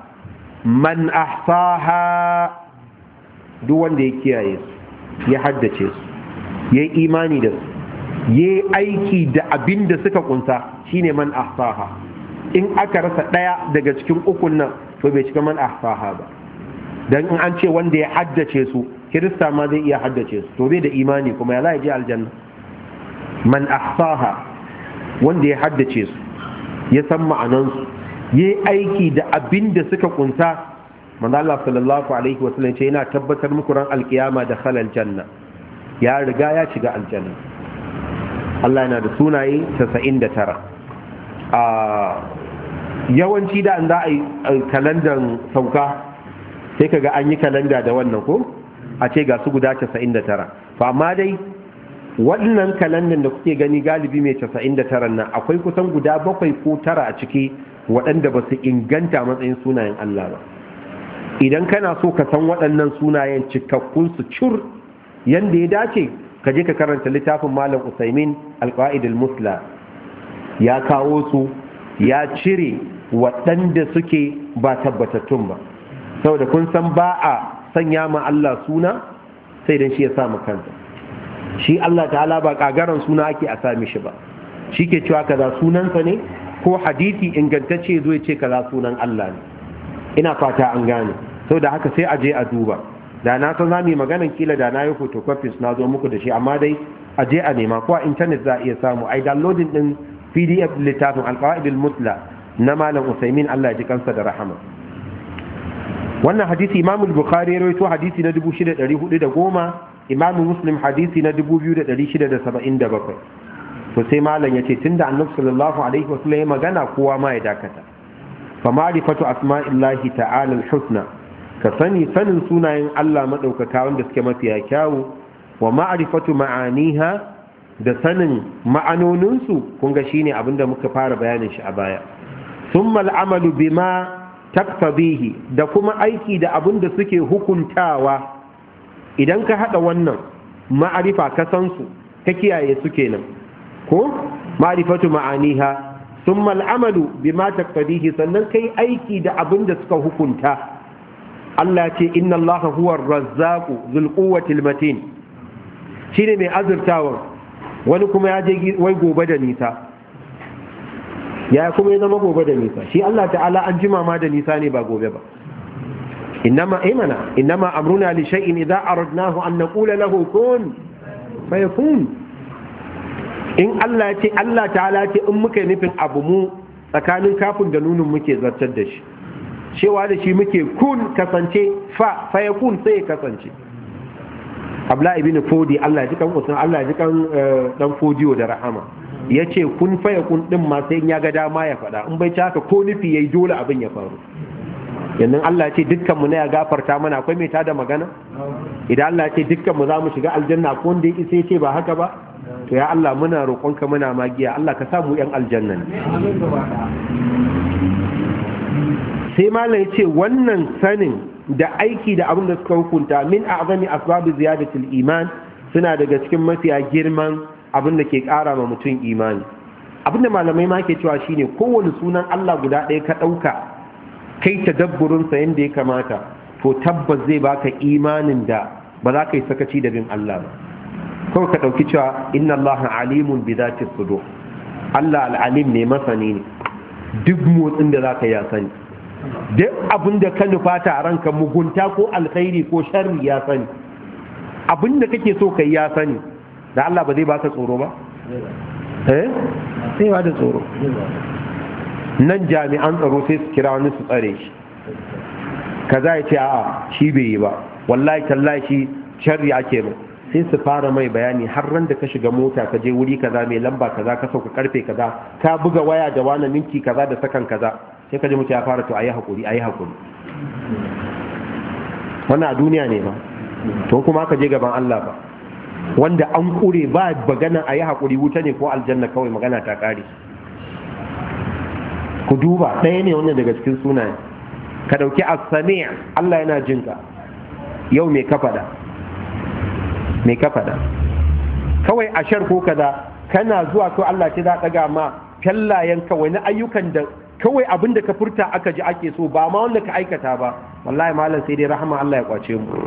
A: Man ahsaha, duk wanda ya kiyaye su ya haddace su ya yi imani da su ya yi aiki da abin da suka kunsa, shine man ahsaha. In aka rasa ɗaya daga cikin ukun nan to bai cika man ahsaha ba. Dan in an ce wanda ya haddace su, kirista ma zai iya haddace su, to bai da imani kuma ya za je aljanna. Man ahsaha, wanda ya haddace su ya san ma'anansu ya yi aiki da abin da suka kunsa. manzo Allah sallallahu alaihi wasallam ce yana tabbatar muku ran alkiyama da khalal janna, ya riga ya shiga aljanna. Allah yana da sunaye 99. Yawanci da an za a yi kalandan sauka sai kaga an yi kalanda da wannan ko a ce ga su guda 99. Fa amma dai wannan kalandan da kuke gani galibi mai 99 nan akwai kusan guda 7 ko 9 a ciki waɗanda ba su inganta matsayin sunayen Allah ba. Idan kana so ka san waɗannan sunayen cikakkun su cur yanda ya dace, ka je ka karanta littafin Malam Usaimin Al-Qawaid Al-Musla. Ya kawo su, ya cire waɗanda suke ba tabbatattun ba, saboda kun san ba a sanya ma Allah suna sai dan shi ya sa kansa. Shi Allah ta'ala ba kagaran suna ake a sami shi ba, shi ke cewa kaza sunansa ne, ko hadisi ingantacce zo ya ce kaza sunan Allah ne. Ina fata an gane. Saboda haka sai a je a duba. Da na san zamu yi maganan kila da na yi photocopies na zo muku da shi, amma dai a je a nema ko a internet za a iya samu. Ai downloading din PDF littafin Al-Qawaid Al-Musla na Malam Usaimin, Allah ya ji kansa da rahama. Wannan hadisi Imam Al-Bukhari ya rawaito hadisi na 6410, Imam Muslim hadisi na 2677. To sai malam yace tunda Annabi sallallahu alaihi wasallam ya magana kowa ma ya dakata. Fa ma'rifatu asma'illahi ta'ala al-husna, ka sanin sunayen Allah madaukaka wanda suke mafiya kyawu, wa ma'rifatu ma'aniha, da sanin ma'anoninsu, kun ga shine abinda muka fara bayanin shi a baya. Thumma al-amalu bima taqtadihi, da kuma aiki da abinda suke hukuntawa. Idan ka hada wannan ma'arifa ka san su, ka kiyaye su kenan ko ma'rifatu ma'aniha, thumma al-amalu bima taqtadihi, sannan kai aiki da abinda suka hukunta. Allah ce inna Allaha huwa ar-razzaqu dhul quwwati al-matin, shine mai azurtawa. Wani kuma ya je wai gobe da nisa, ya kuma ya zama gobe da nisa. Shi Allah ta'ala an jima ma da nisa ne, ba gobe ba. innama amruna li shay'in idza aradnahu an naqula lahu kun fayakun. In Allah ya ce, Allah ta'ala ce in muka nufin abu mu tsakanin kafin da nunin muke zartar da shi, cewa da shi muke kun kasance, fayakun sai ya kasance. Abla ibn Fodi, Allah ya ji kan Usman, Allah ya ji kan dan Fodiyo da rahama, yace kun din ma sai ya ga dama ya faɗa, in bai ci haka ko nufi yayi dole abin ya faru. yanzu Allah ce dukkan mu ne ya gafarta mana, akwai mai tada magana? Idan Allah ce dukkan mu za mu shiga aljanna, ko wanda ya ce ba haka ba? To ya Allah muna roƙonka, muna magiya, Allah ka samu yan aljanna ne. Sai malam ya ce wannan sanin da aiki da abin da suka hukunta min a'zami asbabi ziyadatul iman suna daga cikin mafiya girman abin da ke ƙara ma mutum imani. Abin da malamai ma ke cewa shine kowane sunan Allah guda ɗaya ka ɗauka kai tadabburin sa yanda ya kamata, to tabbas zai baka imanin da ba za ka yi sakaci da bin Allah ba. Kawai ka ɗauki cewa inna Allah alimun bi zati sudur, Allah al'alim ne, masani ne, duk motsin da za ka ya sani, duk abin da ka nufata a ranka mugunta ko alkhairi ko sharri ya sani, abin da kake so kai ya sani. Da Allah ba zai baka tsoro ba? Sai ba da tsoro. Nan jami'an tsaro sai su kira wani su tsare shi, kaza ya ce a'a shi bai yi ba, wallahi tallahi shi sharri ake mai, sai su fara mai bayani har ran da ka shiga mota ka je wuri kaza mai lamba kaza ka sauka karfe kaza ka buga waya da wani minti kaza da sakan kaza, sai ka ji mutu ya fara to ayi hakuri. Wannan a duniya ne ba, to kuma ka je gaban Allah ba, wanda an kure ba magana ayi hakuri, wuta ne ko aljanna, kawai magana ta kare. Ku duba ɗaya ne wannan daga cikin sunaye. Ka dauki as-sami', Allah yana jinka. Yau me ka faɗa? Kawai ashar ko kaza kana zuwa ko Allah ce za ɗaga ma kallayen kawai na ayyukan da kawai abin da ka furta aka ji ake so, ba ma wanda ka aikata ba. Wallahi malam sai dai rahama Allah ya kwace mu.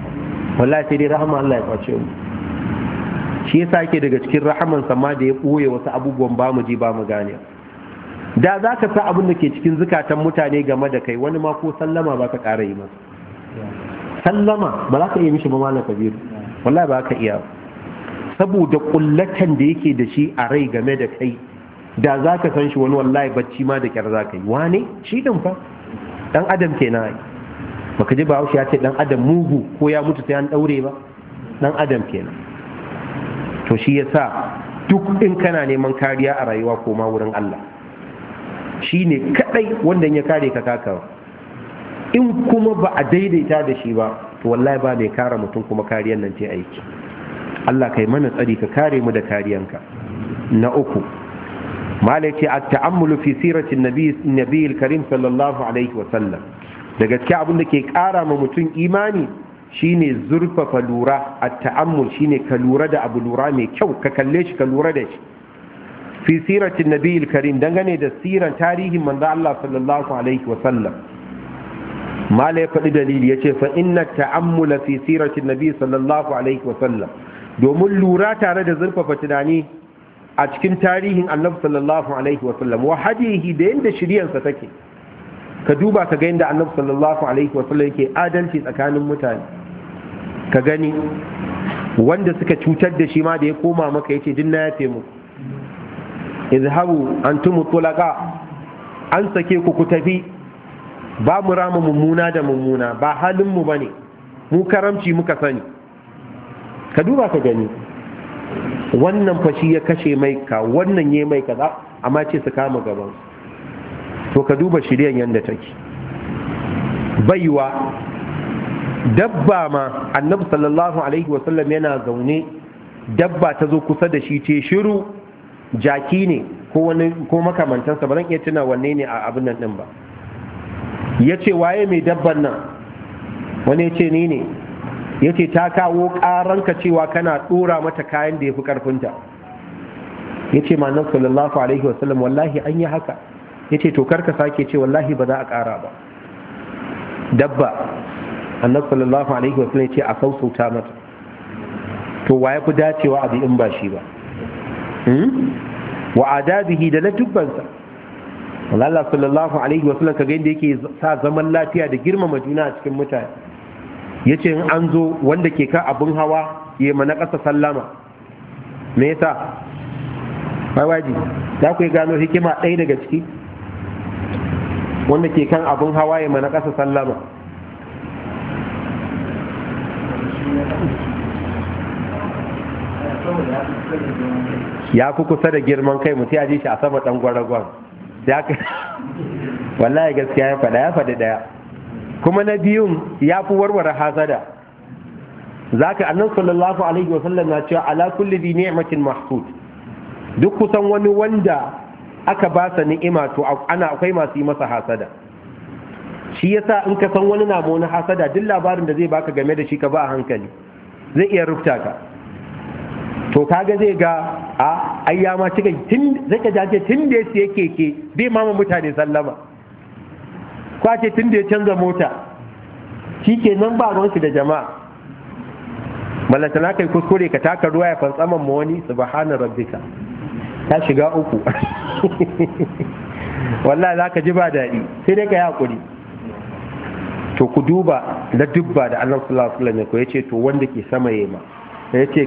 A: Shi yasa yake daga cikin rahaman sama da ya ɓoye wasu abubuwan ba mu ji ba mu gane. Da za ka sa abin da ke cikin zukatan mutane game da kai, wani ma ko sallama ba ka ƙara yi masa. Sallama ba za ka iya mishi ba malam Kabiru, wallahi ba ka iya, saboda kullatan da yake da shi a rai game da kai. Da za ka san shi wani wallahi bacci ma da kyar za ka yi. Wane shi din fa dan adam kenan. Baka ji Bahaushe ya ce dan adam mugu ko ya mutu sai an daure ba? Dan adam kenan. To shi yasa duk in kana neman kariya a rayuwa, koma wurin Allah. Shi ne kadai wanda ya kare ka kakawa. In kuma ba a daidaita da shi ba, to wallahi ba mai kare mutum kuma kariyar nan ce aiki. Allah kai mana tsari, ka kare mu da kariyanka. Na uku, malai ce at-ta'ammulu fi siratin nabiyil karim sallallahu alaihi wa sallam. Da gaskiya abin da ke kara ma mutum imani shine zurfafa lura. At-ta'ammul shine ka lura da abu, lura mai kyau, ka kalle shi, ka lura da shi. Fi siratin nabiyil karim, dangane da siran tarihin manzo Allah sallallahu alaihi wa sallam. Malai faɗi dalili yace fa inna ta'ammula fi siratin nabi sallallahu alaihi wa sallam, domin lura tare da zurfafa tunani a cikin tarihin annabi sallallahu alaihi wa sallam, wa hadihi da yanda shiryansa take. Ka duba ka ga yanda annabi sallallahu alaihi wa sallam yake adalci tsakanin mutane. Ka gani wanda suka cutar da shi ma da ya koma maka yace dinna ya taimu, izhabu antum tulaqa, an sake ku tafi, ba mu rama mummuna da mummuna, ba halin mu bane, mu karamci muka sani. Ka duba ka gani wannan fashi ya kashe mai ka, wannan ya mai kaza, amma ce su kama gaban. To ka duba shiryan yanda take. Baiwa dabba ma annabi sallallahu alaihi wasallam yana zaune, dabba ta zo kusa da shi ce shiru, jaki ne ko makamantansa, ba zan iya tuna wanne ne a abin nan din ba. Ya ce waye mai dabban nan? Wani ya ce ni ne. Ya ce ta kawo ƙaranka cewa kana ɗora mata kayan da ya fi ƙarfinta. Ya ce ma'anar sallallahu alaihi wasallam wallahi an yi haka. Ya ce to karka sake ce wallahi ba za a ƙara ba. Dabba annabi sallallahu alaihi wasallam ya ce a sausauta mata. To wa ya fi dacewa abu in ba shi ba? Wa adabihi da ladubbansa. Allah sallallahu alaihi wasallam kaga yadda yake sa zaman lafiya da girmama juna a cikin mutane. Yace in an zo wanda ke kan abin hawa ya mana ƙasa sallama. Me yasa? Bai waji za ku gano hikima ɗaya daga ciki, wanda ke kan abin hawa ya mana ƙasa sallama. Ya ku kusa da girman kai, mutu ya ji shi a sama ɗan gwaragwan. Wallahi gaskiya ya faɗi ɗaya. kuma na biyun ya fi warware hasada. Zaka annabi sallallahu alaihi wasallam na cewa ala kulli bi ni'matin mahsud, duk kusan wani wanda aka ba sa ni'ima to akwai masu yi masa hasada. Shi yasa in ka san wani na wani hasada, duk labarin da zai baka game da shi ka ba a hankali, zai iya rufta ka. To kaga zai ga ayyama cika zai ka jace tun da yake keke bai mama mutane sallama, kwace tun da ya canza mota shi ke nan ba ruwansu da jama'a. Mallata na kai kuskure ka taka ruwa ya fantsaman ma wani, subhana rabbika, ta shiga uku. Wallahi za ka ji ba daɗi, sai dai ka yi haƙuri. To ku duba da dubba da Allah sallallahu alaihi wasallam ya ce to wanda ke sama yema, ya ce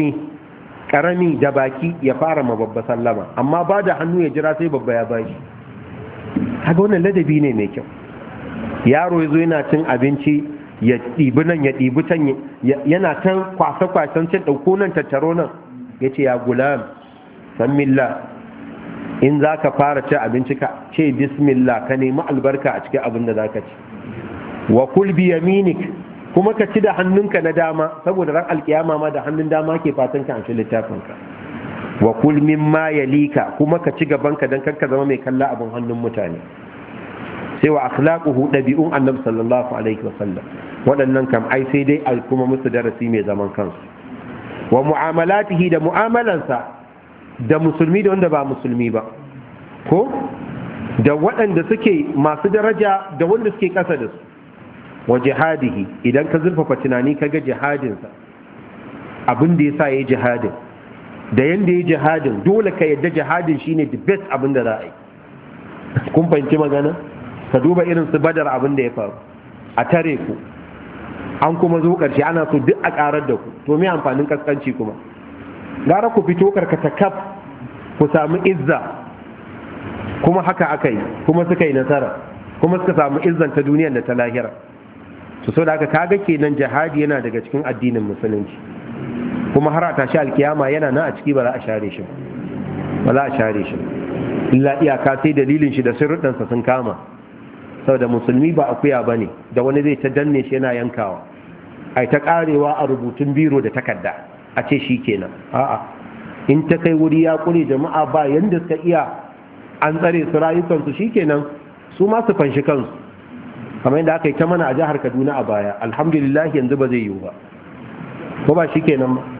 A: karami da baki ya fara ma babba sallama, amma ba da hannu ya jira sai babba ya bashi. Haka wannan ladabi ne mai kyau. Yaro ya zo yana cin abinci ya ɗibi nan ya ɗibi can, yana can kwasa-kwasan can ɗauko nan tattaro nan, ya ce ya gulam san milla, in za ka fara cin abinci ka ce bismillah, ka nemi albarka a cikin abin da za ka ci. Wa kul bi yaminik, kuma ka ci da hannunka na dama, saboda ran alkiyama ma da hannun dama ke fatan ka an ci littafinka. Wa kul mimma yalika, kuma ka ci gabanka dan kanka zama mai kalla abin hannun mutane. Sai wa akhlaquhu, dabi'un annabi sallallahu alaihi wasallam, waɗannan kam ai sai dai a kuma musu darasi mai zaman kansu. Wa mu'amalatihi, da mu'amalansa da musulmi da wanda ba musulmi ba, ko da waɗanda suke masu daraja da wanda suke ƙasa da su. Wa jihadihi, idan ka zurfafa tunani kaga jihadinsa, abin da yasa yayi jihadin da yanda yayi jihadin, dole ka yadda jihadin shine the best abin da za a yi. Kun fahimci magana? Ka duba irin su Badar, abin da ya faru a tare ku, an kuma zo ƙarshe ana so duk a ƙarar da ku, to me amfanin kaskanci kuma? Gara ku fito karkata kaf ku samu izza, kuma haka aka yi, kuma suka yi nasara, kuma suka samu izzan ta duniyar da ta lahira. So da aka kaga kenan jihadi yana daga cikin addinin musulunci, kuma har a tashi alkiyama yana nan a ciki, ba za a share shi ba za a share shi illa iyaka sai dalilin shi da sirrudansa sun kama. Saboda musulmi ba akuya bane da wani zai ta danne shi yana yankawa, ai ta karewa a rubutun biro da takarda a ce shi kenan. A'a, in ta kai wuri ya kure jama'a ba yanda suka iya, an tsare su rayukansu, shi kenan su ma su fanshi kansu, kamar yadda aka yi ta mana a jihar Kaduna a baya. Alhamdulillah yanzu ba zai yiwu ba, ko ba shi kenan ba,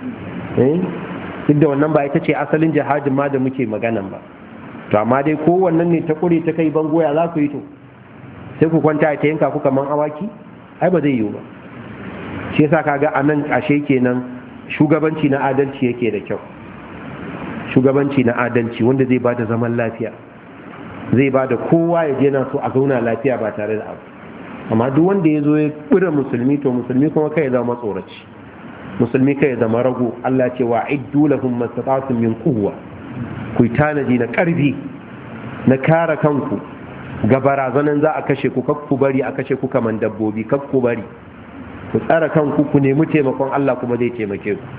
A: duk da wannan ba ita ce asalin jihadin ma da muke maganan ba. To amma dai ko wannan ne ta kure ta kai bango, ya za ku yi to? Sai ku kwanta ta yanka ku kaman awaki? Ai ba zai yiwu ba. Shi yasa kaga anan ashe kenan shugabanci na adalci yake da kyau. Shugabanci na adalci wanda zai bada zaman lafiya, zai bada kowa ya je na so a zauna lafiya ba tare da abu. Amma duk wanda ya zo ya kura musulmi, to musulmi kuma kai ya zama matsoraci, musulmi kai ya zama rago. Allah ce wa iddu lahum mastata'tum min quwwa, ku tanaji na karfi na kare kanku ga barazanan za a kashe ku, kakku bari a kashe ku kaman dabbobi, kakku bari, ku tsara kanku, ku nemi taimakon Allah kuma zai taimake ku.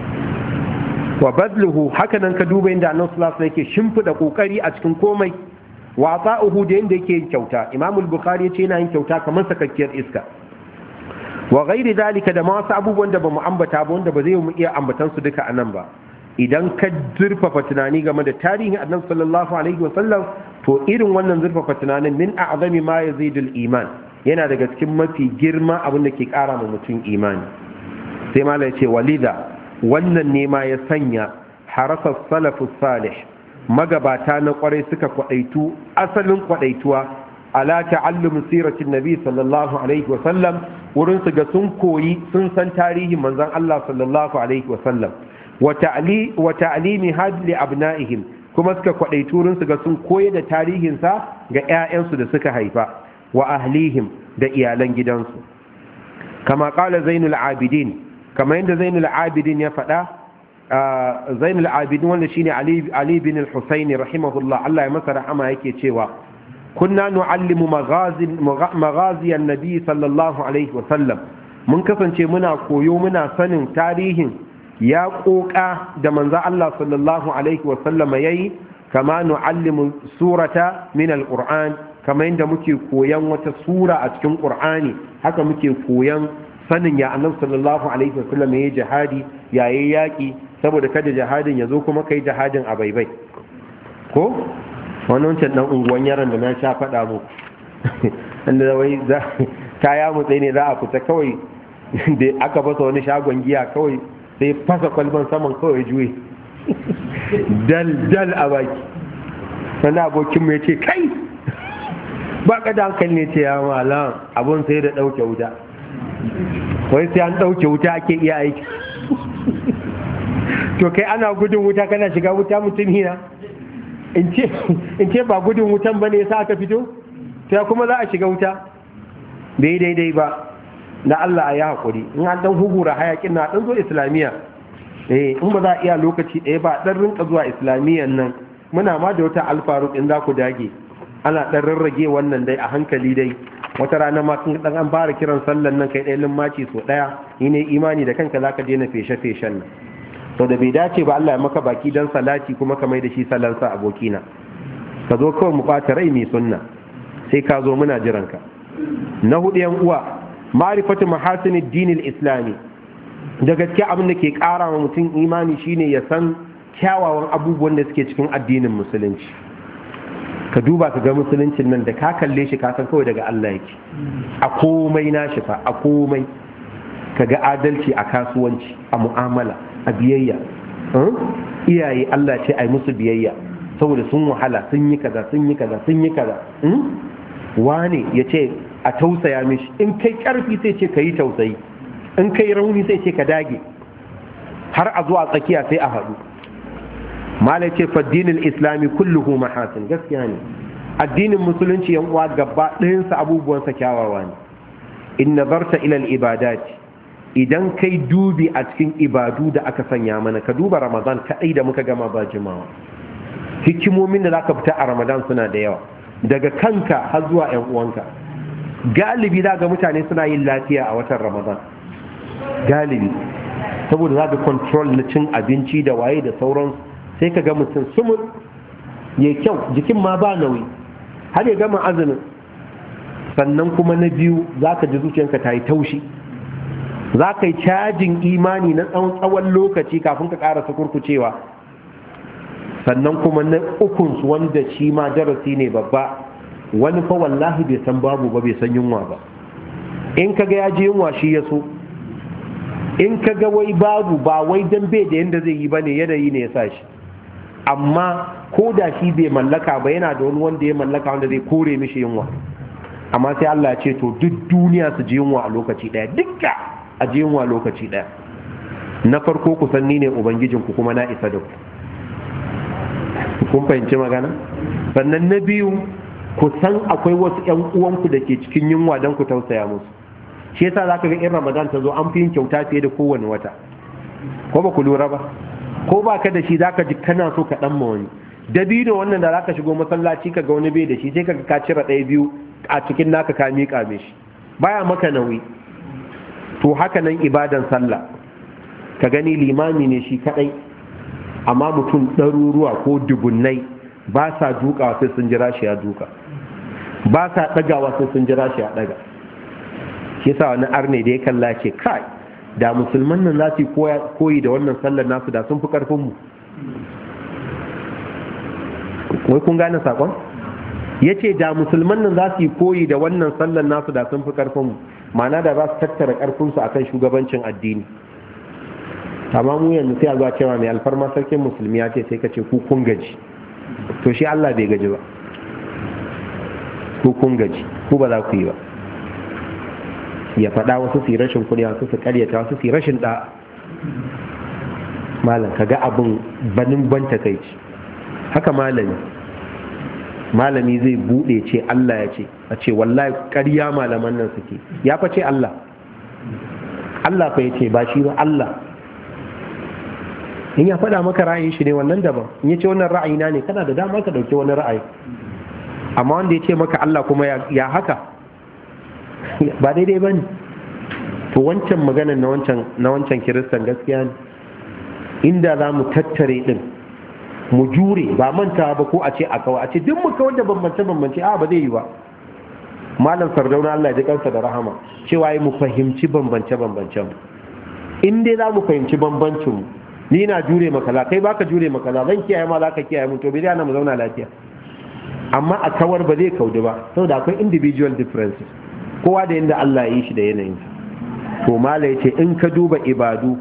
A: Wa badluhu, haka nan ka duba inda Annabi sallallahu alaihi wasallam yake shimfida kokari a cikin komai. Wa ta'uhu, da yanda yake yin kyauta. Imam al-Bukhari yace yana yin kyauta kamar sakakkiyar iska. Wa ghairi zalika, da ma wasu abubuwan da bamu ambata ba, wanda ba zai mu iya ambatan su duka anan ba. Idan ka zurfafa tunani game da tarihin Annabi sallallahu alaihi wasallam, to irin wannan zurfafa tunanin min a'zami ma yazidul iman, yana daga cikin mafi girma abin da ke kara ma mutum imani. Sai malai ce walida, wannan ne ma ya sanya harasa salafus salih, magabata na kwarai suka kwadaitu, asalin kwadaituwa ala ta'allum siratin nabi sallallahu alaihi wasallam, wurin su ga sun koyi, sun san tarihin manzon Allah sallallahu alaihi wasallam, wa ta'limi hadli abna'ihim, kuma suka kwadaitu wurin su ga sun koyi da tarihin sa ga ƴaƴansu da suka haifa, wa ahlihim, da iyalan gidansu. Kama qala Zainul Abidin, kama yadda Zainul Abidin ya faɗa, Zainul Abidin wanda shine Ali bin al-Husaini rahimahullah, Allah ya masa rahama, yake cewa kunna nu'allimu maghazi an-nabi sallallahu alaihi wa sallam, mun kasance muna koyo, muna sanin tarihin ya koka da manzo Allah sallallahu alaihi wa sallam yayi, kama nu'allimu surata min alquran, kama inda muke koyan wata sura a cikin qur'ani haka muke koyan sanin ya annabi sallallahu alaihi wasallam yayi jihadi yayi yaki, saboda kada jihadin ya zo kuma kai jihadin a baibai. Ko wannan wancan dan unguwan yaran da na sha faɗa mu inda wai kaya mutsai ne za a fita kawai da aka fasa wani shagon giya kawai sai fasa kwalban saman kawai juye dal a baki. wani abokinmu ya ce kai ba ka da hankali ne ce ya malam abun sai da ɗauke wuta, wai sai an ɗauke wuta ake iya aiki. To kai ana gudun wuta kana shiga wuta mutum hina in ce ba gudun wutan ba ne sa aka fito sai kuma za a shiga wuta bai daidai ba. na Allah a yi haƙuri in an ɗan hugura hayaƙin na ɗan zo islamiyya in ba za a iya lokaci ɗaya ba ɗan rinka zuwa islamiyyan nan muna ma da wata alfaruk in za ku dage ana ɗan rarrage wannan dai a hankali dai. wata rana ma sun ɗan an fara kiran sallan nan kai ɗaya limmaci so ɗaya ni ne imani da kanka za ka daina feshe-feshen nan. to da bai dace ba Allah ya maka baki dan salati kuma ka mai da shi salansa abokina, ka zo kawai mu ɓata rai mai sunna sai ka zo muna jiranka. na hudu yan uwa, ma'rifatu mahasinid dinil islami, da gaske abin da ke ƙara wa mutum imani shine ya san kyawawan abubuwan da suke cikin addinin musulunci. ka duba ka ga musuluncin nan da ka kalle shi ka san kawai daga Allah yake a komai nashi fa, a komai ka ga adalci a kasuwanci, a mu'amala, a biyayya. iyaye Allah ce ai musu biyayya saboda sun wahala, sun yi kaza sun yi kaza sun yi kaza. wane ya ce a tausaya mishi, in kai karfi sai ce ka yi tausayi, in kai rauni sai ce ka dage, har a zuwa tsakiya sai a haɗu. malai ce faddinin islami kulluhu mahasin, gaskiya ne addinin musulunci yan uwa gaba ɗayansa abubuwansa kyawawa ne. in nazarta ilal ibadati, idan kai dubi a cikin ibadu da aka sanya mana, ka duba ramadan kaɗai da muka gama ba jimawa, hikimomin da za ka fita a ramadan suna da yawa, daga kanka har zuwa 'yan uwanka. galibi za ga mutane suna yin lafiya a watan ramadan, galibi saboda za ga control na cin abinci da waye da sauran, sai ka ga mutum sumul ya kyau, jikin ma ba nauyi har ya gama azumin. sannan kuma na biyu za ka ji zuciyarka ta yi taushi, za ka yi cajin imani na tsawon lokaci kafin ka ƙara kurkucewa. sannan kuma na ukunsu wanda shi ma darasi ne babba, wani fa wallahi bai san babu ba, bai san yunwa ba. in kaga ya ji yunwa shi ya so, in kaga wai babu ba wai dan bai da yanda zai yi bane, yanayi ne ya sa shi. amma ko da shi bai mallaka ba, yana da wani wanda ya mallaka wanda zai kore mishi yunwa. amma sai Allah ya ce to duk duniya su ji yunwa a lokaci daya, dukka a ji yunwa lokaci daya. na farko ku san ni ne ubangijinku kuma na isa da ku. kun fahimci magana? sannan na biyu, ku san akwai wasu ƴan uwanku da ke cikin yunwa don ku tausaya musu. shi yasa zaka ga in Ramadan ta zo an fi yin kyauta fiye da kowane wata, ko ba ku lura ba? ko ba ka da shi zaka ji kana so ka dan ma wani. dabino wannan da zaka shigo masallaci ka ga wani bai da shi, sai ka cire ɗaya biyu a cikin naka ka miƙa mishi, baya maka nauyi. to haka nan ibadan sallah, ka gani limami ne shi kadai, amma mutum ɗaruruwa ko dubunnai ba sa dukawa sai sun jira shi ya duka, ba sa ɗagawa sai sun jira shi ya ɗaga. shi sa wani arne da ya kalla ce kai, da musulman nan za su koyi da wannan sallar nasu da sun fi ƙarfinmu. wai kun gane saƙon? ya ce da musulman nan za su yi koyi da wannan sallar nasu da sun fi ƙarfinmu, ma'ana da za su tattara ƙarfinsu akan shugabancin addini. amma mu yanzu sai a zuwa cewa mai alfarma sarkin musulmi ya ce sai ka ce ku kun gaji. to shi Allah bai gaji ba, ku kun gaji, ku ba za ku yi ba. ya faɗa wasu su yi rashin kuɗi, wasu su karyata, wasu su yi rashin ɗa. malam ka ga abin banin ban takaici. haka malami zai buɗe ce Allah ya ce, a ce wallahi ƙarya malaman nan suke. ya fa ce Allah fa ya ce ba shi ba Allah. in ya faɗa maka ra'ayin shi ne wannan daban, in ya ce wannan ra'ayina ne kana da dama ka ɗauki wani ra'ayi. amma wanda ya ce maka Allah kuma ya haka ba daidai ba ne. to wancan maganar na wancan kiristan gaskiya ne. inda za mu tattare ɗin mu jure ba manta ba ko a ce a kawo a ce duk mu kawar da bambance a ba zai yi ba. Malam Sardauna Allah ya ji kansa da rahama cewa yi mu fahimci bambance in dai za mu fahimci bambancin mu, ni na jure makala kai baka jure makala, zan kiyaye ma za ka kiyaye mu, to bai ana mu zauna lafiya. Amma a kawar ba zai kaudu ba saboda akwai individual differences, kowa da yanda Allah ya yi shi da yanayinsa. to mala yace in ka duba ibadu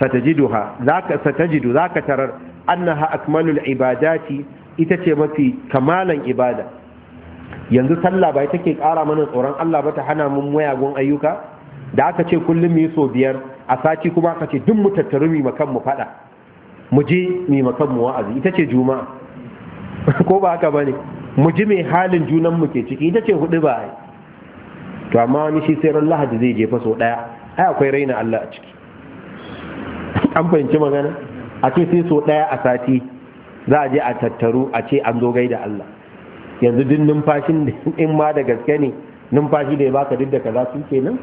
A: satajidu zaka tarar annaha akmalul ibadati, ita ce mafi kamalan ibada. Yanzu sallah ba ita ke ƙara mana tsoron Allah ba ta hana mun mayagun ayyuka, da aka ce kullum mu yi so 5 a sati, kuma aka ce duk mu tattaru mu makan mu fada, mu je mu makan mu wa'azi, ita ce juma'a ko ba haka bane, mu ji mai halin junan mu ke ciki, ita ce hudu ba ai. to amma wani shi sai ran Lahadi zai jefa so 1, ai akwai raina Allah a ciki. An fahimci magana, a ce sai so 1 a sati za a je a tattaru a ce an zo gaida Allah. Yanzu duk numfashin in ma da gaske ne numfashi da ya baka duk da kaza su kenan.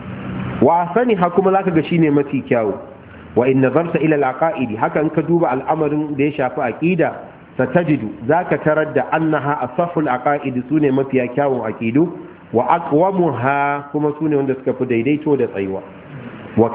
A: Wa sani ha kuma zaka ga shine mafi kyawu. Wa in nazarta ila al-aqaidi, haka in ka duba al'amarin da ya shafi aqida, satajidu zaka tarar da annaha asahul aqaidi, sune mafiya kyawun aqidu, wa aqwamuha kuma sune wanda suka fi daidaito da tsayuwa. wa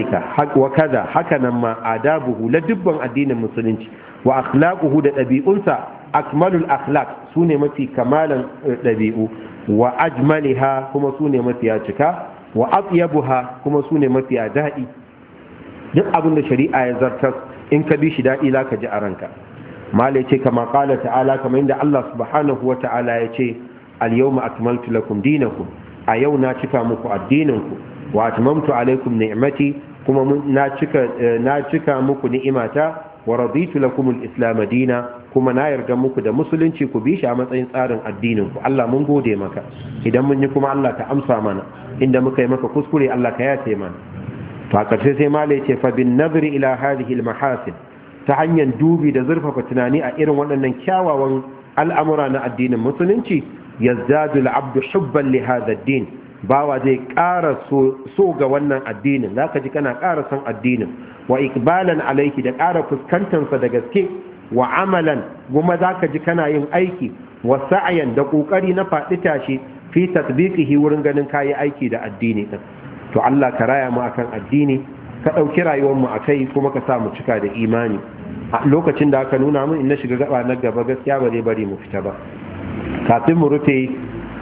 A: kaza haka nan ma adabuhu la dubban addinin musulunci, wa akhlaquhu da ɗabi'unsa akmalul akhlaq, sune mafi kamalan ɗabi'u, wa ajmaliha kuma sune mafiya cika, wa atyabuha kuma sune mafiya daɗi. duk abin da shari'a ya zartar in ka bi shi daɗi zaka ji a ranka. malai ce kama qala ta'ala, kamar inda Allah subhanahu wa ta'ala ya ce al yawma akmaltu lakum dinakum, a yau na cika muku addininku, wa atmamtu alaikum ni'mati, kuma na cika muku ni'imata, wa raditu lakum al-islam dina, kuma na yarda muku da musulunci ku bi shi a matsayin tsarin addinin ku. Allah mun gode maka, idan mun yi kuma Allah ka amsa mana, inda muka yi maka kuskure Allah ka yace mana. to a karshe sai malai ce fa bin nazri ila hadhihi al-mahasin, ta hanyar dubi da zurfafa tunani a irin waɗannan kyawawan al'amura na addinin musulunci, yazdadu al-abdu hubban li hadha ad-din, bawa zai ƙara so ga wannan addinin, za ka ji kana ƙara son addinin, wa ikbalan alaiki, da ƙara fuskantarsa da gaske, wa amalan kuma za ka ji kana yin aiki, wa sa'ayan da ƙoƙari na faɗi tashi fi tatbiqihi wurin ganin kayi aiki da addini ɗin. to Allah ka raya mu akan addini, ka ɗauki rayuwar mu akai, kuma ka sa mu cika da imani. a lokacin da aka nuna mun in na shiga gaba na gaba gaskiya ba zai bari mu fita ba. kafin mu rufe,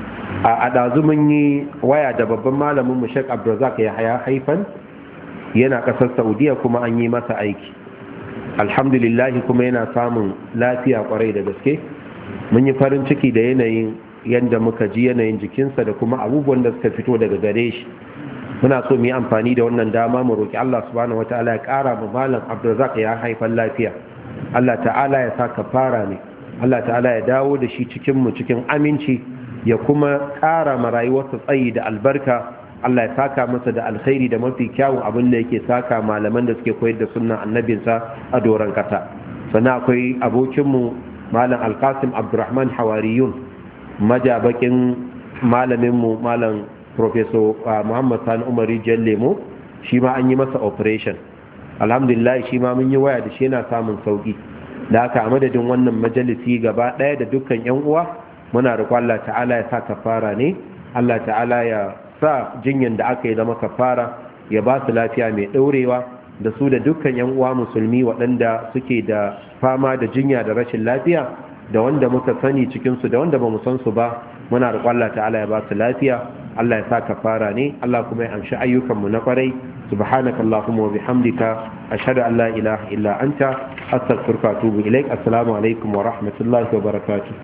A: a ɗazu mun yi waya da babban malamin mu Sheikh Abdulrazak ya haifan, yana ƙasar Saudiya kuma an yi masa aiki, alhamdulillah, kuma yana samun lafiya kwarai da gaske. mun yi farin ciki da yanayin yadda muka ji yanayin jikinsa da kuma abubuwan da suka fito daga gare shi. muna so mu yi amfani da wannan dama mu roki Allah subhanahu wataala ya ƙara mu malam Abdulrazak ya haifan lafiya. Allah ta'ala ya sa kafara ne, Allah ta'ala ya dawo da shi cikin mu cikin aminci, ya kuma ƙara ma rayuwarsa tsayi da albarka. Allah ya saka masa da alkhairi da mafi kyawun abin da yake saka malaman da suke koyar da sunnan annabinsa a doron kasa. sannan akwai abokinmu malam Alkasim Abdurrahman Hawariyun, majabakin malaminmu malam Professor Muhammad Sani Umar Rijiyar Lemo, shi ma an yi masa operation, alhamdulillah, shi ma mun yi waya da shi yana samun sauki. da haka a madadin wannan majalisi gaba ɗaya da dukkan 'yan uwa, muna roƙon Allah ta'ala ya sa kafara ne, Allah ta'ala ya sa jinyan da aka yi zama kafara, ya ba su lafiya mai ɗaurewa, da su da dukkan yan uwa musulmi waɗanda suke da fama da jinya da rashin lafiya, da wanda muka sani cikin su da wanda bamu san su ba, muna roƙon Allah ta'ala ya ba su lafiya, Allah ya sa kafara ne, Allah kuma ya amshi ayyukan mu na kwarai. subhanakallahumma wa bihamdika, ashhadu an la ilaha illa anta, astaghfiruka wa atubu ilaik. assalamu alaikum wa rahmatullahi wa barakatuh.